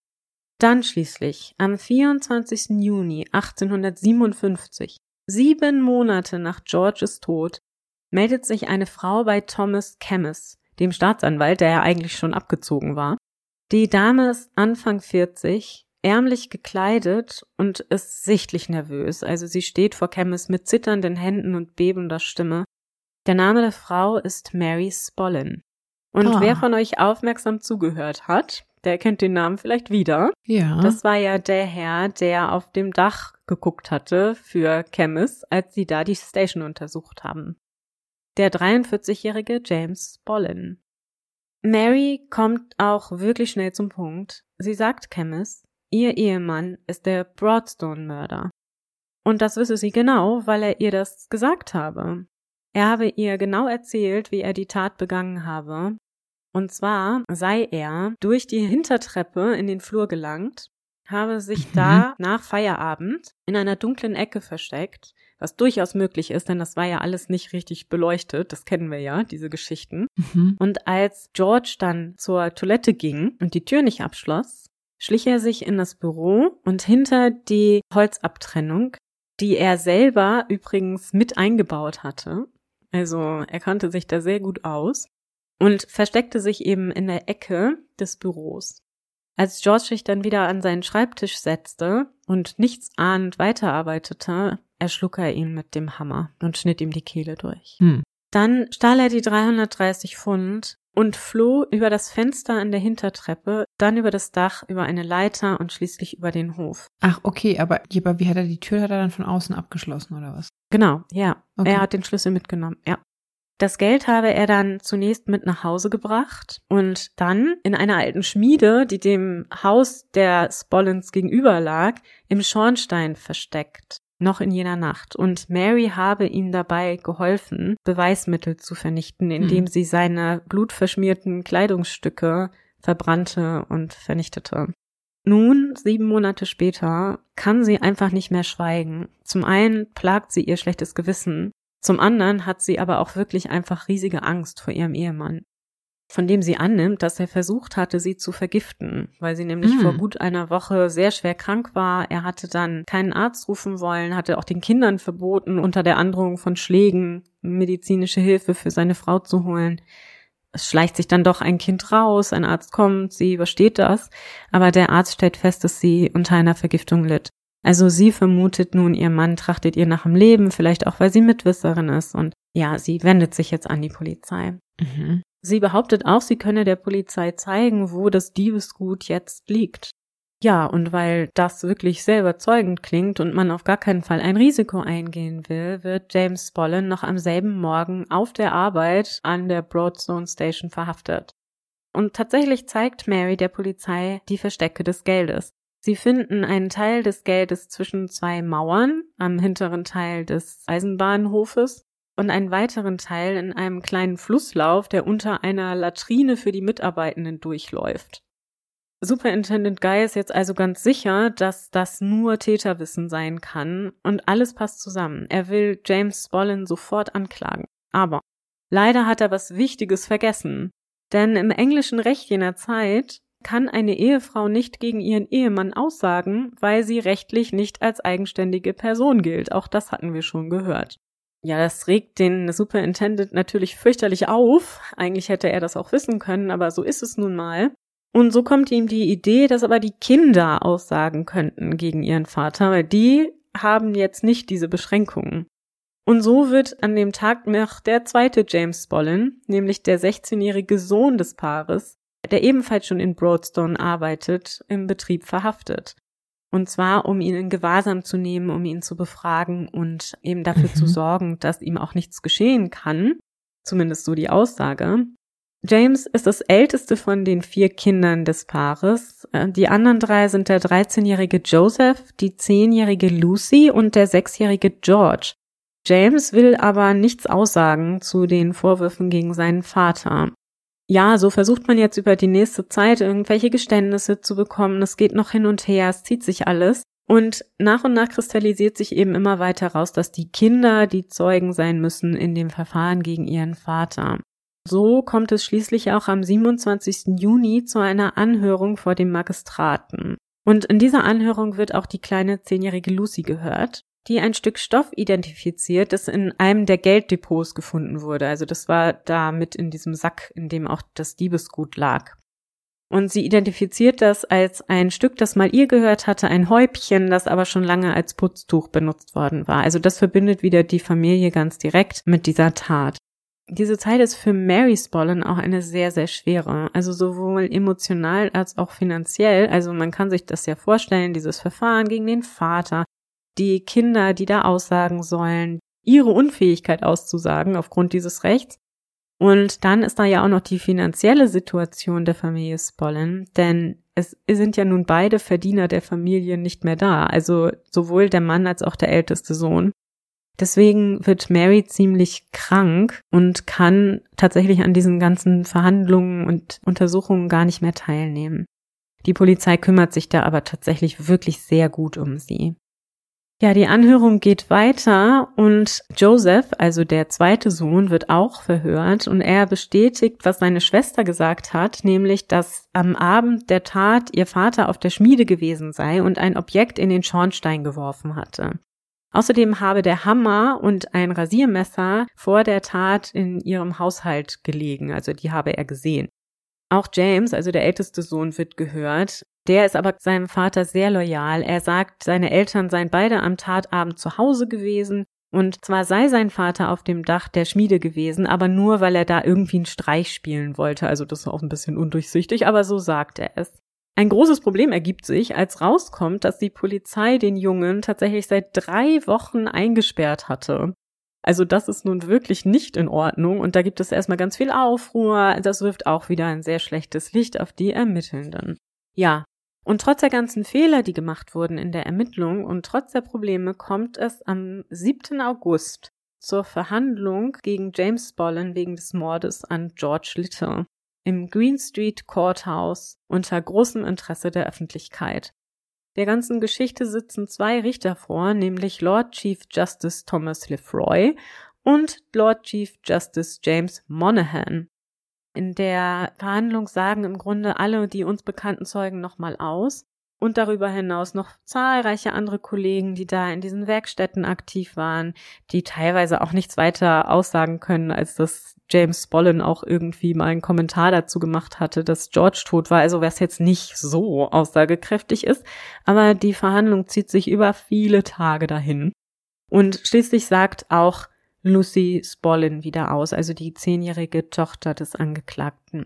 Dann schließlich, am vierundzwanzigsten Juni achtzehnhundertsiebenundfünfzig, sieben Monate nach Georges Tod, meldet sich eine Frau bei Thomas Kemmis, dem Staatsanwalt, der ja eigentlich schon abgezogen war. Die Dame ist Anfang vierzig, ärmlich gekleidet und ist sichtlich nervös. Also sie steht vor Kemmis mit zitternden Händen und bebender Stimme. Der Name der Frau ist Mary Spollin. Und Ah. wer von euch aufmerksam zugehört hat, der kennt den Namen vielleicht wieder. Ja. Das war ja der Herr, der auf dem Dach geguckt hatte für Kemmis, als sie da die Station untersucht haben. Der dreiundvierzigjährige James Spollin. Mary kommt auch wirklich schnell zum Punkt. Sie sagt Kemmis, ihr Ehemann ist der Broadstone-Mörder. Und das wisse sie genau, weil er ihr das gesagt habe. Er habe ihr genau erzählt, wie er die Tat begangen habe. Und zwar sei er durch die Hintertreppe in den Flur gelangt, habe sich mhm. da nach Feierabend in einer dunklen Ecke versteckt, was durchaus möglich ist, denn das war ja alles nicht richtig beleuchtet, das kennen wir ja, diese Geschichten. Mhm. Und als George dann zur Toilette ging und die Tür nicht abschloss, schlich er sich in das Büro und hinter die Holzabtrennung, die er selber übrigens mit eingebaut hatte. Also er kannte sich da sehr gut aus und versteckte sich eben in der Ecke des Büros. Als George sich dann wieder an seinen Schreibtisch setzte und nichtsahnend weiterarbeitete, erschlug er ihn mit dem Hammer und schnitt ihm die Kehle durch. Hm. Dann stahl er die dreihundertdreißig Pfund und floh über das Fenster an der Hintertreppe, dann über das Dach, über eine Leiter und schließlich über den Hof. Ach, okay, aber, aber wie hat er die Tür, hat er dann von außen abgeschlossen oder was? Genau, ja. Okay. Er hat den Schlüssel mitgenommen, ja. Das Geld habe er dann zunächst mit nach Hause gebracht und dann in einer alten Schmiede, die dem Haus der Spollens gegenüber lag, im Schornstein versteckt, noch in jener Nacht. Und Mary habe ihm dabei geholfen, Beweismittel zu vernichten, indem hm. sie seine blutverschmierten Kleidungsstücke verbrannte und vernichtete. Nun, sieben Monate später, kann sie einfach nicht mehr schweigen. Zum einen plagt sie ihr schlechtes Gewissen, zum anderen hat sie aber auch wirklich einfach riesige Angst vor ihrem Ehemann, von dem sie annimmt, dass er versucht hatte, sie zu vergiften, weil sie nämlich mm. vor gut einer Woche sehr schwer krank war. Er hatte dann keinen Arzt rufen wollen, hatte auch den Kindern verboten, unter der Androhung von Schlägen medizinische Hilfe für seine Frau zu holen. Es schleicht sich dann doch ein Kind raus, ein Arzt kommt, sie übersteht das, aber der Arzt stellt fest, dass sie unter einer Vergiftung litt. Also sie vermutet nun, ihr Mann trachtet ihr nach dem Leben, vielleicht auch, weil sie Mitwisserin ist. Und ja, sie wendet sich jetzt an die Polizei. Mhm. Sie behauptet auch, sie könne der Polizei zeigen, wo das Diebesgut jetzt liegt. Ja, und weil das wirklich sehr überzeugend klingt und man auf gar keinen Fall ein Risiko eingehen will, wird James Spollen noch am selben Morgen auf der Arbeit an der Broadstone Station verhaftet. Und tatsächlich zeigt Mary der Polizei die Verstecke des Geldes. Sie finden einen Teil des Geldes zwischen zwei Mauern am hinteren Teil des Eisenbahnhofes und einen weiteren Teil in einem kleinen Flusslauf, der unter einer Latrine für die Mitarbeitenden durchläuft. Superintendent Guy ist jetzt also ganz sicher, dass das nur Täterwissen sein kann und alles passt zusammen. Er will James Spollen sofort anklagen. Aber leider hat er was Wichtiges vergessen. Denn im englischen Recht jener Zeit kann eine Ehefrau nicht gegen ihren Ehemann aussagen, weil sie rechtlich nicht als eigenständige Person gilt. Auch das hatten wir schon gehört. Ja, das regt den Superintendent natürlich fürchterlich auf. Eigentlich hätte er das auch wissen können, aber so ist es nun mal. Und so kommt ihm die Idee, dass aber die Kinder aussagen könnten gegen ihren Vater, weil die haben jetzt nicht diese Beschränkungen. Und so wird an dem Tag noch der zweite James Spollen, nämlich der sechzehnjährige Sohn des Paares, der ebenfalls schon in Broadstone arbeitet, im Betrieb verhaftet. Und zwar, um ihn in Gewahrsam zu nehmen, um ihn zu befragen und eben dafür mhm. zu sorgen, dass ihm auch nichts geschehen kann. Zumindest so die Aussage. James ist das älteste von den vier Kindern des Paares. Die anderen drei sind der dreizehnjährige Joseph, die zehnjährige Lucy und der sechsjährige George. James will aber nichts aussagen zu den Vorwürfen gegen seinen Vater. Ja, so versucht man jetzt über die nächste Zeit irgendwelche Geständnisse zu bekommen. Es geht noch hin und her, es zieht sich alles. Und nach und nach kristallisiert sich eben immer weiter raus, dass die Kinder die Zeugen sein müssen in dem Verfahren gegen ihren Vater. So kommt es schließlich auch am siebenundzwanzigsten Juni zu einer Anhörung vor dem Magistraten. Und in dieser Anhörung wird auch die kleine zehnjährige Lucy gehört, die ein Stück Stoff identifiziert, das in einem der Gelddepots gefunden wurde. Also das war da mit in diesem Sack, in dem auch das Diebesgut lag. Und sie identifiziert das als ein Stück, das mal ihr gehört hatte, ein Häubchen, das aber schon lange als Putztuch benutzt worden war. Also das verbindet wieder die Familie ganz direkt mit dieser Tat. Diese Zeit ist für Mary Spollen auch eine sehr, sehr schwere. Also sowohl emotional als auch finanziell. Also man kann sich das ja vorstellen, dieses Verfahren gegen den Vater, die Kinder, die da aussagen sollen, ihre Unfähigkeit auszusagen aufgrund dieses Rechts. Und dann ist da ja auch noch die finanzielle Situation der Familie Spollen, denn es sind ja nun beide Verdiener der Familie nicht mehr da, also sowohl der Mann als auch der älteste Sohn. Deswegen wird Mary ziemlich krank und kann tatsächlich an diesen ganzen Verhandlungen und Untersuchungen gar nicht mehr teilnehmen. Die Polizei kümmert sich da aber tatsächlich wirklich sehr gut um sie. Ja, die Anhörung geht weiter und Joseph, also der zweite Sohn, wird auch verhört und er bestätigt, was seine Schwester gesagt hat, nämlich, dass am Abend der Tat ihr Vater auf der Schmiede gewesen sei und ein Objekt in den Schornstein geworfen hatte. Außerdem habe der Hammer und ein Rasiermesser vor der Tat in ihrem Haushalt gelegen, also die habe er gesehen. Auch James, also der älteste Sohn, wird gehört. Der ist aber seinem Vater sehr loyal. Er sagt, seine Eltern seien beide am Tatabend zu Hause gewesen und zwar sei sein Vater auf dem Dach der Schmiede gewesen, aber nur, weil er da irgendwie einen Streich spielen wollte. Also das ist auch ein bisschen undurchsichtig, aber so sagt er es. Ein großes Problem ergibt sich, als rauskommt, dass die Polizei den Jungen tatsächlich seit drei Wochen eingesperrt hatte. Also das ist nun wirklich nicht in Ordnung und da gibt es erstmal ganz viel Aufruhr. Das wirft auch wieder ein sehr schlechtes Licht auf die Ermittelnden. Ja, und trotz der ganzen Fehler, die gemacht wurden in der Ermittlung und trotz der Probleme kommt es am siebten August zur Verhandlung gegen James Spollen wegen des Mordes an George Litter im Green Street Courthouse unter großem Interesse der Öffentlichkeit. Der ganzen Geschichte sitzen zwei Richter vor, nämlich Lord Chief Justice Thomas Lefroy und Lord Chief Justice James Monaghan. In der Verhandlung sagen im Grunde alle die uns bekannten Zeugen nochmal aus und darüber hinaus noch zahlreiche andere Kollegen, die da in diesen Werkstätten aktiv waren, die teilweise auch nichts weiter aussagen können, als dass James Spollen auch irgendwie mal einen Kommentar dazu gemacht hatte, dass George tot war, also was jetzt nicht so aussagekräftig ist, aber die Verhandlung zieht sich über viele Tage dahin. Und schließlich sagt auch Lucy Spollen wieder aus, also die zehnjährige Tochter des Angeklagten.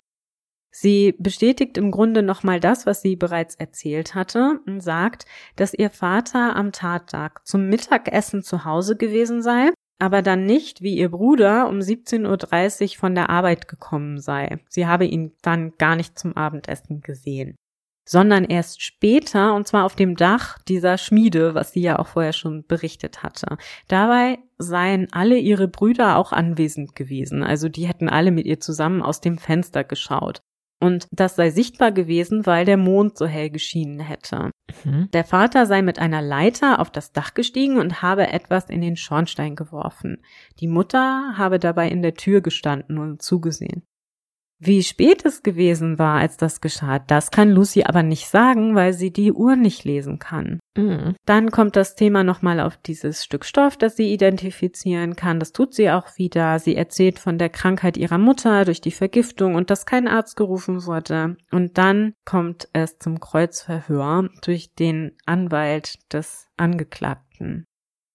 Sie bestätigt im Grunde nochmal das, was sie bereits erzählt hatte und sagt, dass ihr Vater am Tattag zum Mittagessen zu Hause gewesen sei, aber dann nicht, wie ihr Bruder, um siebzehn Uhr dreißig von der Arbeit gekommen sei. Sie habe ihn dann gar nicht zum Abendessen gesehen, sondern erst später, und zwar auf dem Dach dieser Schmiede, was sie ja auch vorher schon berichtet hatte. Dabei seien alle ihre Brüder auch anwesend gewesen, also die hätten alle mit ihr zusammen aus dem Fenster geschaut. Und das sei sichtbar gewesen, weil der Mond so hell geschienen hätte. Mhm. Der Vater sei mit einer Leiter auf das Dach gestiegen und habe etwas in den Schornstein geworfen. Die Mutter habe dabei in der Tür gestanden und zugesehen. Wie spät es gewesen war, als das geschah, das kann Lucy aber nicht sagen, weil sie die Uhr nicht lesen kann. Mhm. Dann kommt das Thema nochmal auf dieses Stück Stoff, das sie identifizieren kann. Das tut sie auch wieder. Sie erzählt von der Krankheit ihrer Mutter durch die Vergiftung und dass kein Arzt gerufen wurde. Und dann kommt es zum Kreuzverhör durch den Anwalt des Angeklagten.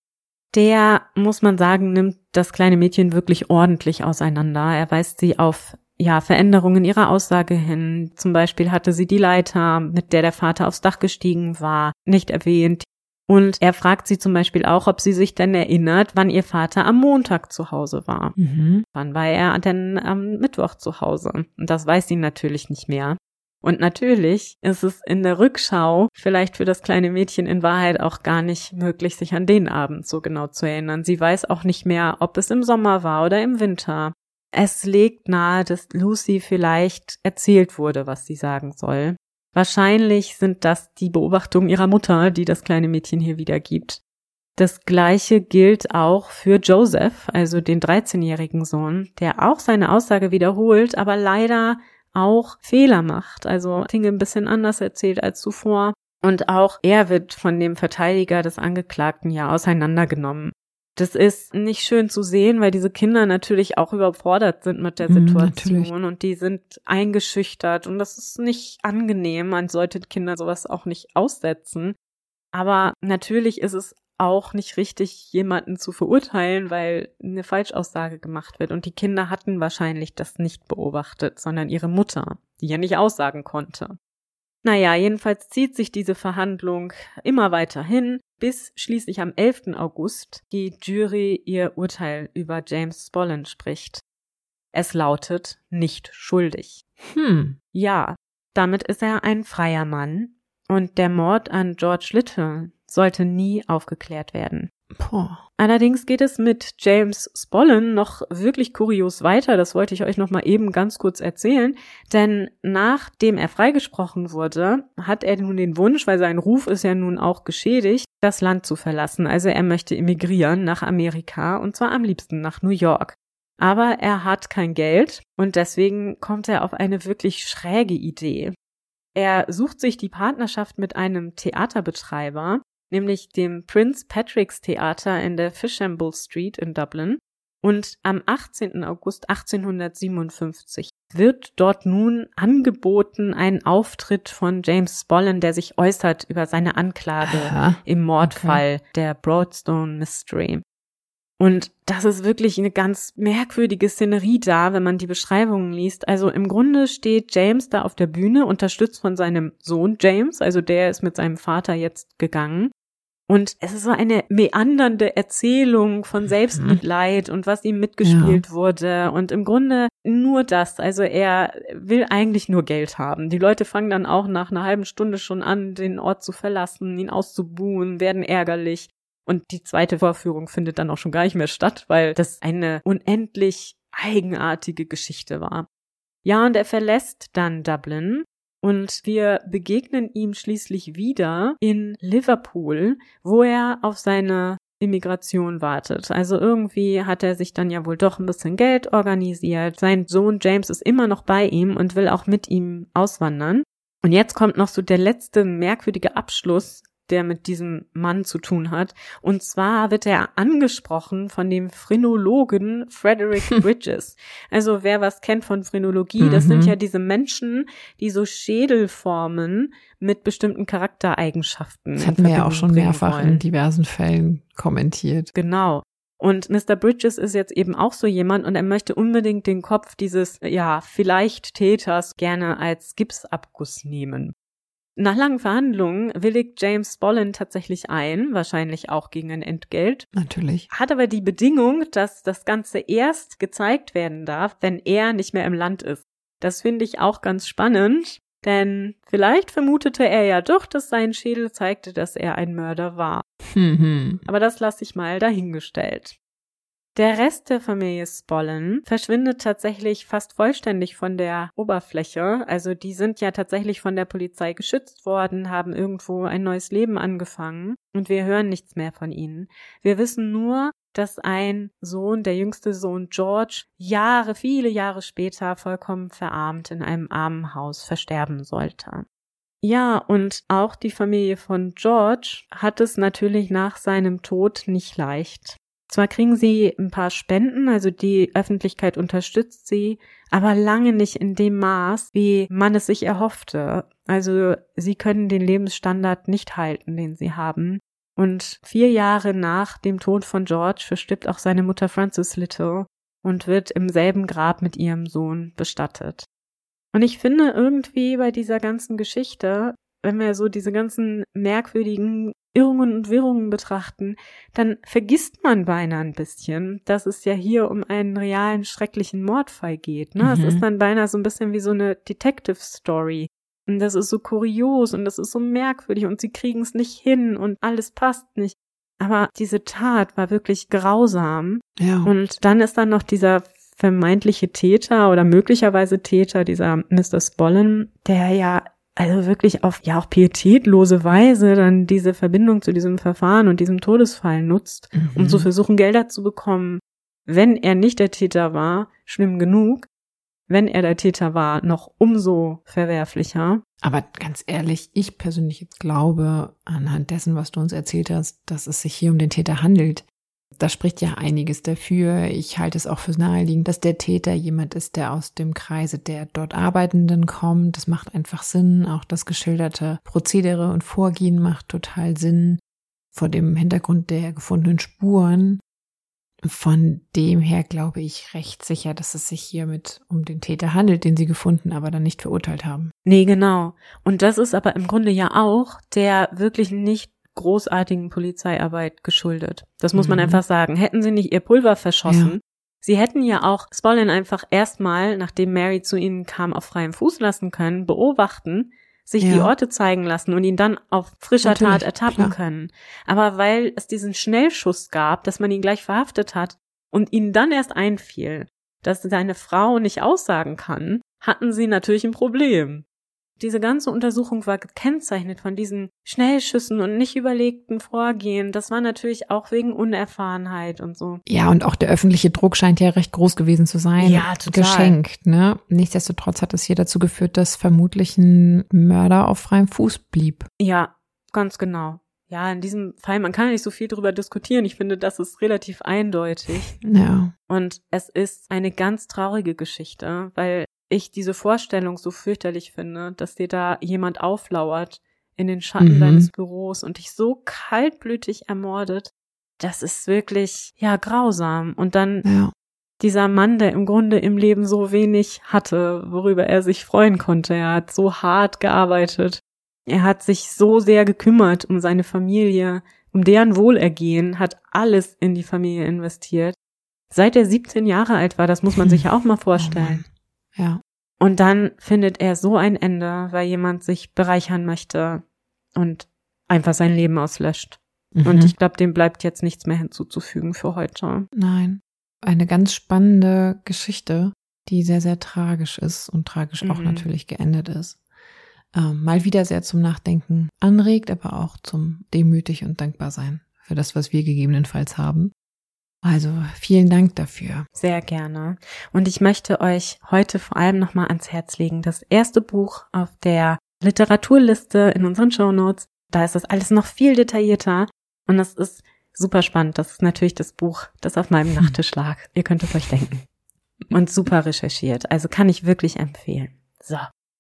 Der, muss man sagen, nimmt das kleine Mädchen wirklich ordentlich auseinander. Er weist sie auf ja, Veränderungen ihrer Aussage hin. Zum Beispiel hatte sie die Leiter, mit der der Vater aufs Dach gestiegen war, nicht erwähnt. Und er fragt sie zum Beispiel auch, ob sie sich denn erinnert, wann ihr Vater am Montag zu Hause war. Mhm. Wann war er denn am Mittwoch zu Hause? Und das weiß sie natürlich nicht mehr. Und natürlich ist es in der Rückschau vielleicht für das kleine Mädchen in Wahrheit auch gar nicht möglich, sich an den Abend so genau zu erinnern. Sie weiß auch nicht mehr, ob es im Sommer war oder im Winter. Es legt nahe, dass Lucy vielleicht erzählt wurde, was sie sagen soll. Wahrscheinlich sind das die Beobachtungen ihrer Mutter, die das kleine Mädchen hier wiedergibt. Das Gleiche gilt auch für Joseph, also den dreizehnjährigen Sohn, der auch seine Aussage wiederholt, aber leider auch Fehler macht, also Dinge ein bisschen anders erzählt als zuvor. Und auch er wird von dem Verteidiger des Angeklagten ja auseinandergenommen. Das ist nicht schön zu sehen, weil diese Kinder natürlich auch überfordert sind mit der Situation mm, und die sind eingeschüchtert und das ist nicht angenehm. Man sollte Kinder sowas auch nicht aussetzen. Aber natürlich ist es auch nicht richtig, jemanden zu verurteilen, weil eine Falschaussage gemacht wird. Und die Kinder hatten wahrscheinlich das nicht beobachtet, sondern ihre Mutter, die ja nicht aussagen konnte. Naja, jedenfalls zieht sich diese Verhandlung immer weiter hin, bis schließlich am elften August die Jury ihr Urteil über James Spollen spricht. Es lautet nicht schuldig. Hm. Ja, damit ist er ein freier Mann und der Mord an George Litter sollte nie aufgeklärt werden. Boah. Allerdings geht es mit James Spollen noch wirklich kurios weiter. Das wollte ich euch noch mal eben ganz kurz erzählen. Denn nachdem er freigesprochen wurde, hat er nun den Wunsch, weil sein Ruf ist ja nun auch geschädigt, das Land zu verlassen. Also er möchte emigrieren nach Amerika und zwar am liebsten nach New York. Aber er hat kein Geld und deswegen kommt er auf eine wirklich schräge Idee. Er sucht sich die Partnerschaft mit einem Theaterbetreiber, nämlich dem Prince Patrick's Theater in der Fishamble Street in Dublin. Und am achtzehnten August achtzehnhundertsiebenundfünfzig wird dort nun angeboten ein Auftritt von James Spollen, der sich äußert über seine Anklage Aha, im Mordfall okay. der Broadstone Mystery. Und das ist wirklich eine ganz merkwürdige Szenerie da, wenn man die Beschreibungen liest. Also im Grunde steht James da auf der Bühne, unterstützt von seinem Sohn James, also der ist mit seinem Vater jetzt gegangen. Und es ist so eine meandernde Erzählung von Selbstmitleid und was ihm mitgespielt ja. wurde. Und im Grunde nur das. Also er will eigentlich nur Geld haben. Die Leute fangen dann auch nach einer halben Stunde schon an, den Ort zu verlassen, ihn auszubuhen, werden ärgerlich. Und die zweite Vorführung findet dann auch schon gar nicht mehr statt, weil das eine unendlich eigenartige Geschichte war. Ja, und er verlässt dann Dublin und wir begegnen ihm schließlich wieder in Liverpool, wo er auf seine Immigration wartet. Also irgendwie hat er sich dann ja wohl doch ein bisschen Geld organisiert. Sein Sohn James ist immer noch bei ihm und will auch mit ihm auswandern. Und jetzt kommt noch so der letzte merkwürdige Abschluss, der mit diesem Mann zu tun hat. Und zwar wird er angesprochen von dem Phrenologen Frederick Bridges. Also wer was kennt von Phrenologie, mhm. das sind ja diese Menschen, die so Schädel formen mit bestimmten Charaktereigenschaften. Das hatten wir ja auch schon mehrfach wollen. in diversen Fällen kommentiert. Genau. Und Mister Bridges ist jetzt eben auch so jemand und er möchte unbedingt den Kopf dieses, ja, vielleicht Täters gerne als Gipsabguss nehmen. Nach langen Verhandlungen willigt James Spollen tatsächlich ein, wahrscheinlich auch gegen ein Entgelt. Natürlich. Hat aber die Bedingung, dass das Ganze erst gezeigt werden darf, wenn er nicht mehr im Land ist. Das finde ich auch ganz spannend, denn vielleicht vermutete er ja doch, dass sein Schädel zeigte, dass er ein Mörder war. Mhm. Aber das lasse ich mal dahingestellt. Der Rest der Familie Spollen verschwindet tatsächlich fast vollständig von der Oberfläche. Also die sind ja tatsächlich von der Polizei geschützt worden, haben irgendwo ein neues Leben angefangen und wir hören nichts mehr von ihnen. Wir wissen nur, dass ein Sohn, der jüngste Sohn George, Jahre, viele Jahre später vollkommen verarmt in einem Armenhaus versterben sollte. Ja, und auch die Familie von George hat es natürlich nach seinem Tod nicht leicht. Zwar kriegen sie ein paar Spenden, also die Öffentlichkeit unterstützt sie, aber lange nicht in dem Maß, wie man es sich erhoffte. Also sie können den Lebensstandard nicht halten, den sie haben. Und vier Jahre nach dem Tod von George verstirbt auch seine Mutter Frances Little und wird im selben Grab mit ihrem Sohn bestattet. Und ich finde irgendwie bei dieser ganzen Geschichte, wenn wir so diese ganzen merkwürdigen Irrungen und Wirrungen betrachten, dann vergisst man beinahe ein bisschen, dass es ja hier um einen realen, schrecklichen Mordfall geht. Ne? Mhm. Es ist dann beinahe so ein bisschen wie so eine Detective-Story. Und das ist so kurios und das ist so merkwürdig und sie kriegen es nicht hin und alles passt nicht. Aber diese Tat war wirklich grausam. Ja. Und dann ist dann noch dieser vermeintliche Täter oder möglicherweise Täter, dieser Mister Spollen, der ja also wirklich auf ja auch pietätlose Weise dann diese Verbindung zu diesem Verfahren und diesem Todesfall nutzt, mhm. um zu versuchen, Gelder zu bekommen. Wenn er nicht der Täter war, schlimm genug. Wenn er der Täter war, noch umso verwerflicher. Aber ganz ehrlich, ich persönlich jetzt glaube, anhand dessen, was du uns erzählt hast, dass es sich hier um den Täter handelt. Da spricht ja einiges dafür. Ich halte es auch für naheliegend, dass der Täter jemand ist, der aus dem Kreise der dort Arbeitenden kommt. Das macht einfach Sinn. Auch das geschilderte Prozedere und Vorgehen macht total Sinn vor dem Hintergrund der gefundenen Spuren. Von dem her glaube ich recht sicher, dass es sich hiermit um den Täter handelt, den sie gefunden, aber dann nicht verurteilt haben. Nee, genau. Und das ist aber im Grunde ja auch der wirklich nicht großartigen Polizeiarbeit geschuldet. Das muss man mhm. einfach sagen. Hätten sie nicht ihr Pulver verschossen, ja. Sie hätten ja auch Spollen einfach erstmal, nachdem Mary zu ihnen kam, auf freiem Fuß lassen können, beobachten, sich Ja. die Orte zeigen lassen und ihn dann auf frischer Natürlich, Tat ertappen klar. können. Aber weil es diesen Schnellschuss gab, dass man ihn gleich verhaftet hat und ihnen dann erst einfiel, dass seine Frau nicht aussagen kann, hatten sie natürlich ein Problem. Diese ganze Untersuchung war gekennzeichnet von diesen Schnellschüssen und nicht überlegten Vorgehen. Das war natürlich auch wegen Unerfahrenheit und so. Ja, und auch der öffentliche Druck scheint ja recht groß gewesen zu sein. Ja, total. Geschenkt, ne? Nichtsdestotrotz hat es hier dazu geführt, dass vermutlich ein Mörder auf freiem Fuß blieb. Ja, ganz genau. Ja, in diesem Fall, man kann nicht so viel drüber diskutieren. Ich finde, das ist relativ eindeutig. Ja. Und es ist eine ganz traurige Geschichte, weil ich diese Vorstellung so fürchterlich finde, dass dir da jemand auflauert in den Schatten Mhm. deines Büros und dich so kaltblütig ermordet. Das ist wirklich, ja, grausam. Und dann Ja. dieser Mann, der im Grunde im Leben so wenig hatte, worüber er sich freuen konnte. Er hat so hart gearbeitet. Er hat sich so sehr gekümmert um seine Familie, um deren Wohlergehen, hat alles in die Familie investiert. Seit er siebzehn Jahre alt war, das muss man sich ja auch mal vorstellen. Oh ja. Und dann findet er so ein Ende, weil jemand sich bereichern möchte und einfach sein Leben auslöscht. Mhm. Und ich glaube, dem bleibt jetzt nichts mehr hinzuzufügen für heute. Nein. Eine ganz spannende Geschichte, die sehr, sehr tragisch ist und tragisch auch Mhm. natürlich geendet ist. Ähm, mal wieder sehr zum Nachdenken anregt, aber auch zum demütig und dankbar sein für das, was wir gegebenenfalls haben. Also vielen Dank dafür. Sehr gerne. Und ich möchte euch heute vor allem nochmal ans Herz legen, das erste Buch auf der Literaturliste in unseren Shownotes. Da ist das alles noch viel detaillierter und das ist super spannend. Das ist natürlich das Buch, das auf meinem Nachttisch lag. Ihr könnt es euch denken. Und super recherchiert. Also kann ich wirklich empfehlen. So.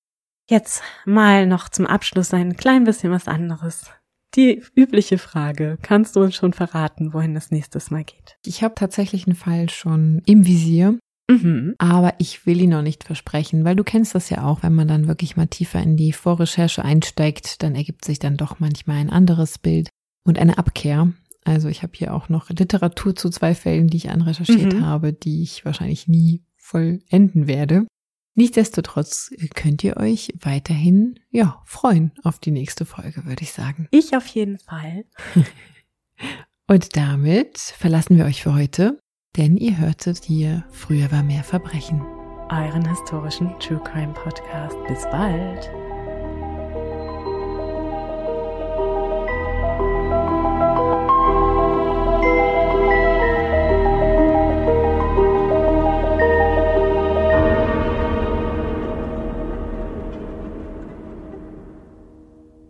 Jetzt mal noch zum Abschluss ein klein bisschen was anderes. Die übliche Frage, kannst du uns schon verraten, wohin das nächstes Mal geht? Ich habe tatsächlich einen Fall schon im Visier, Mhm. aber ich will ihn noch nicht versprechen, weil du kennst das ja auch, wenn man dann wirklich mal tiefer in die Vorrecherche einsteigt, dann ergibt sich dann doch manchmal ein anderes Bild und eine Abkehr. Also ich habe hier auch noch Literatur zu zwei Fällen, die ich anrecherchiert Mhm. habe, die ich wahrscheinlich nie vollenden werde. Nichtsdestotrotz könnt ihr euch weiterhin, ja, freuen auf die nächste Folge, würde ich sagen. Ich auf jeden Fall. Und damit verlassen wir euch für heute, denn ihr hörtet hier Früher war mehr Verbrechen. Euren historischen True Crime Podcast. Bis bald.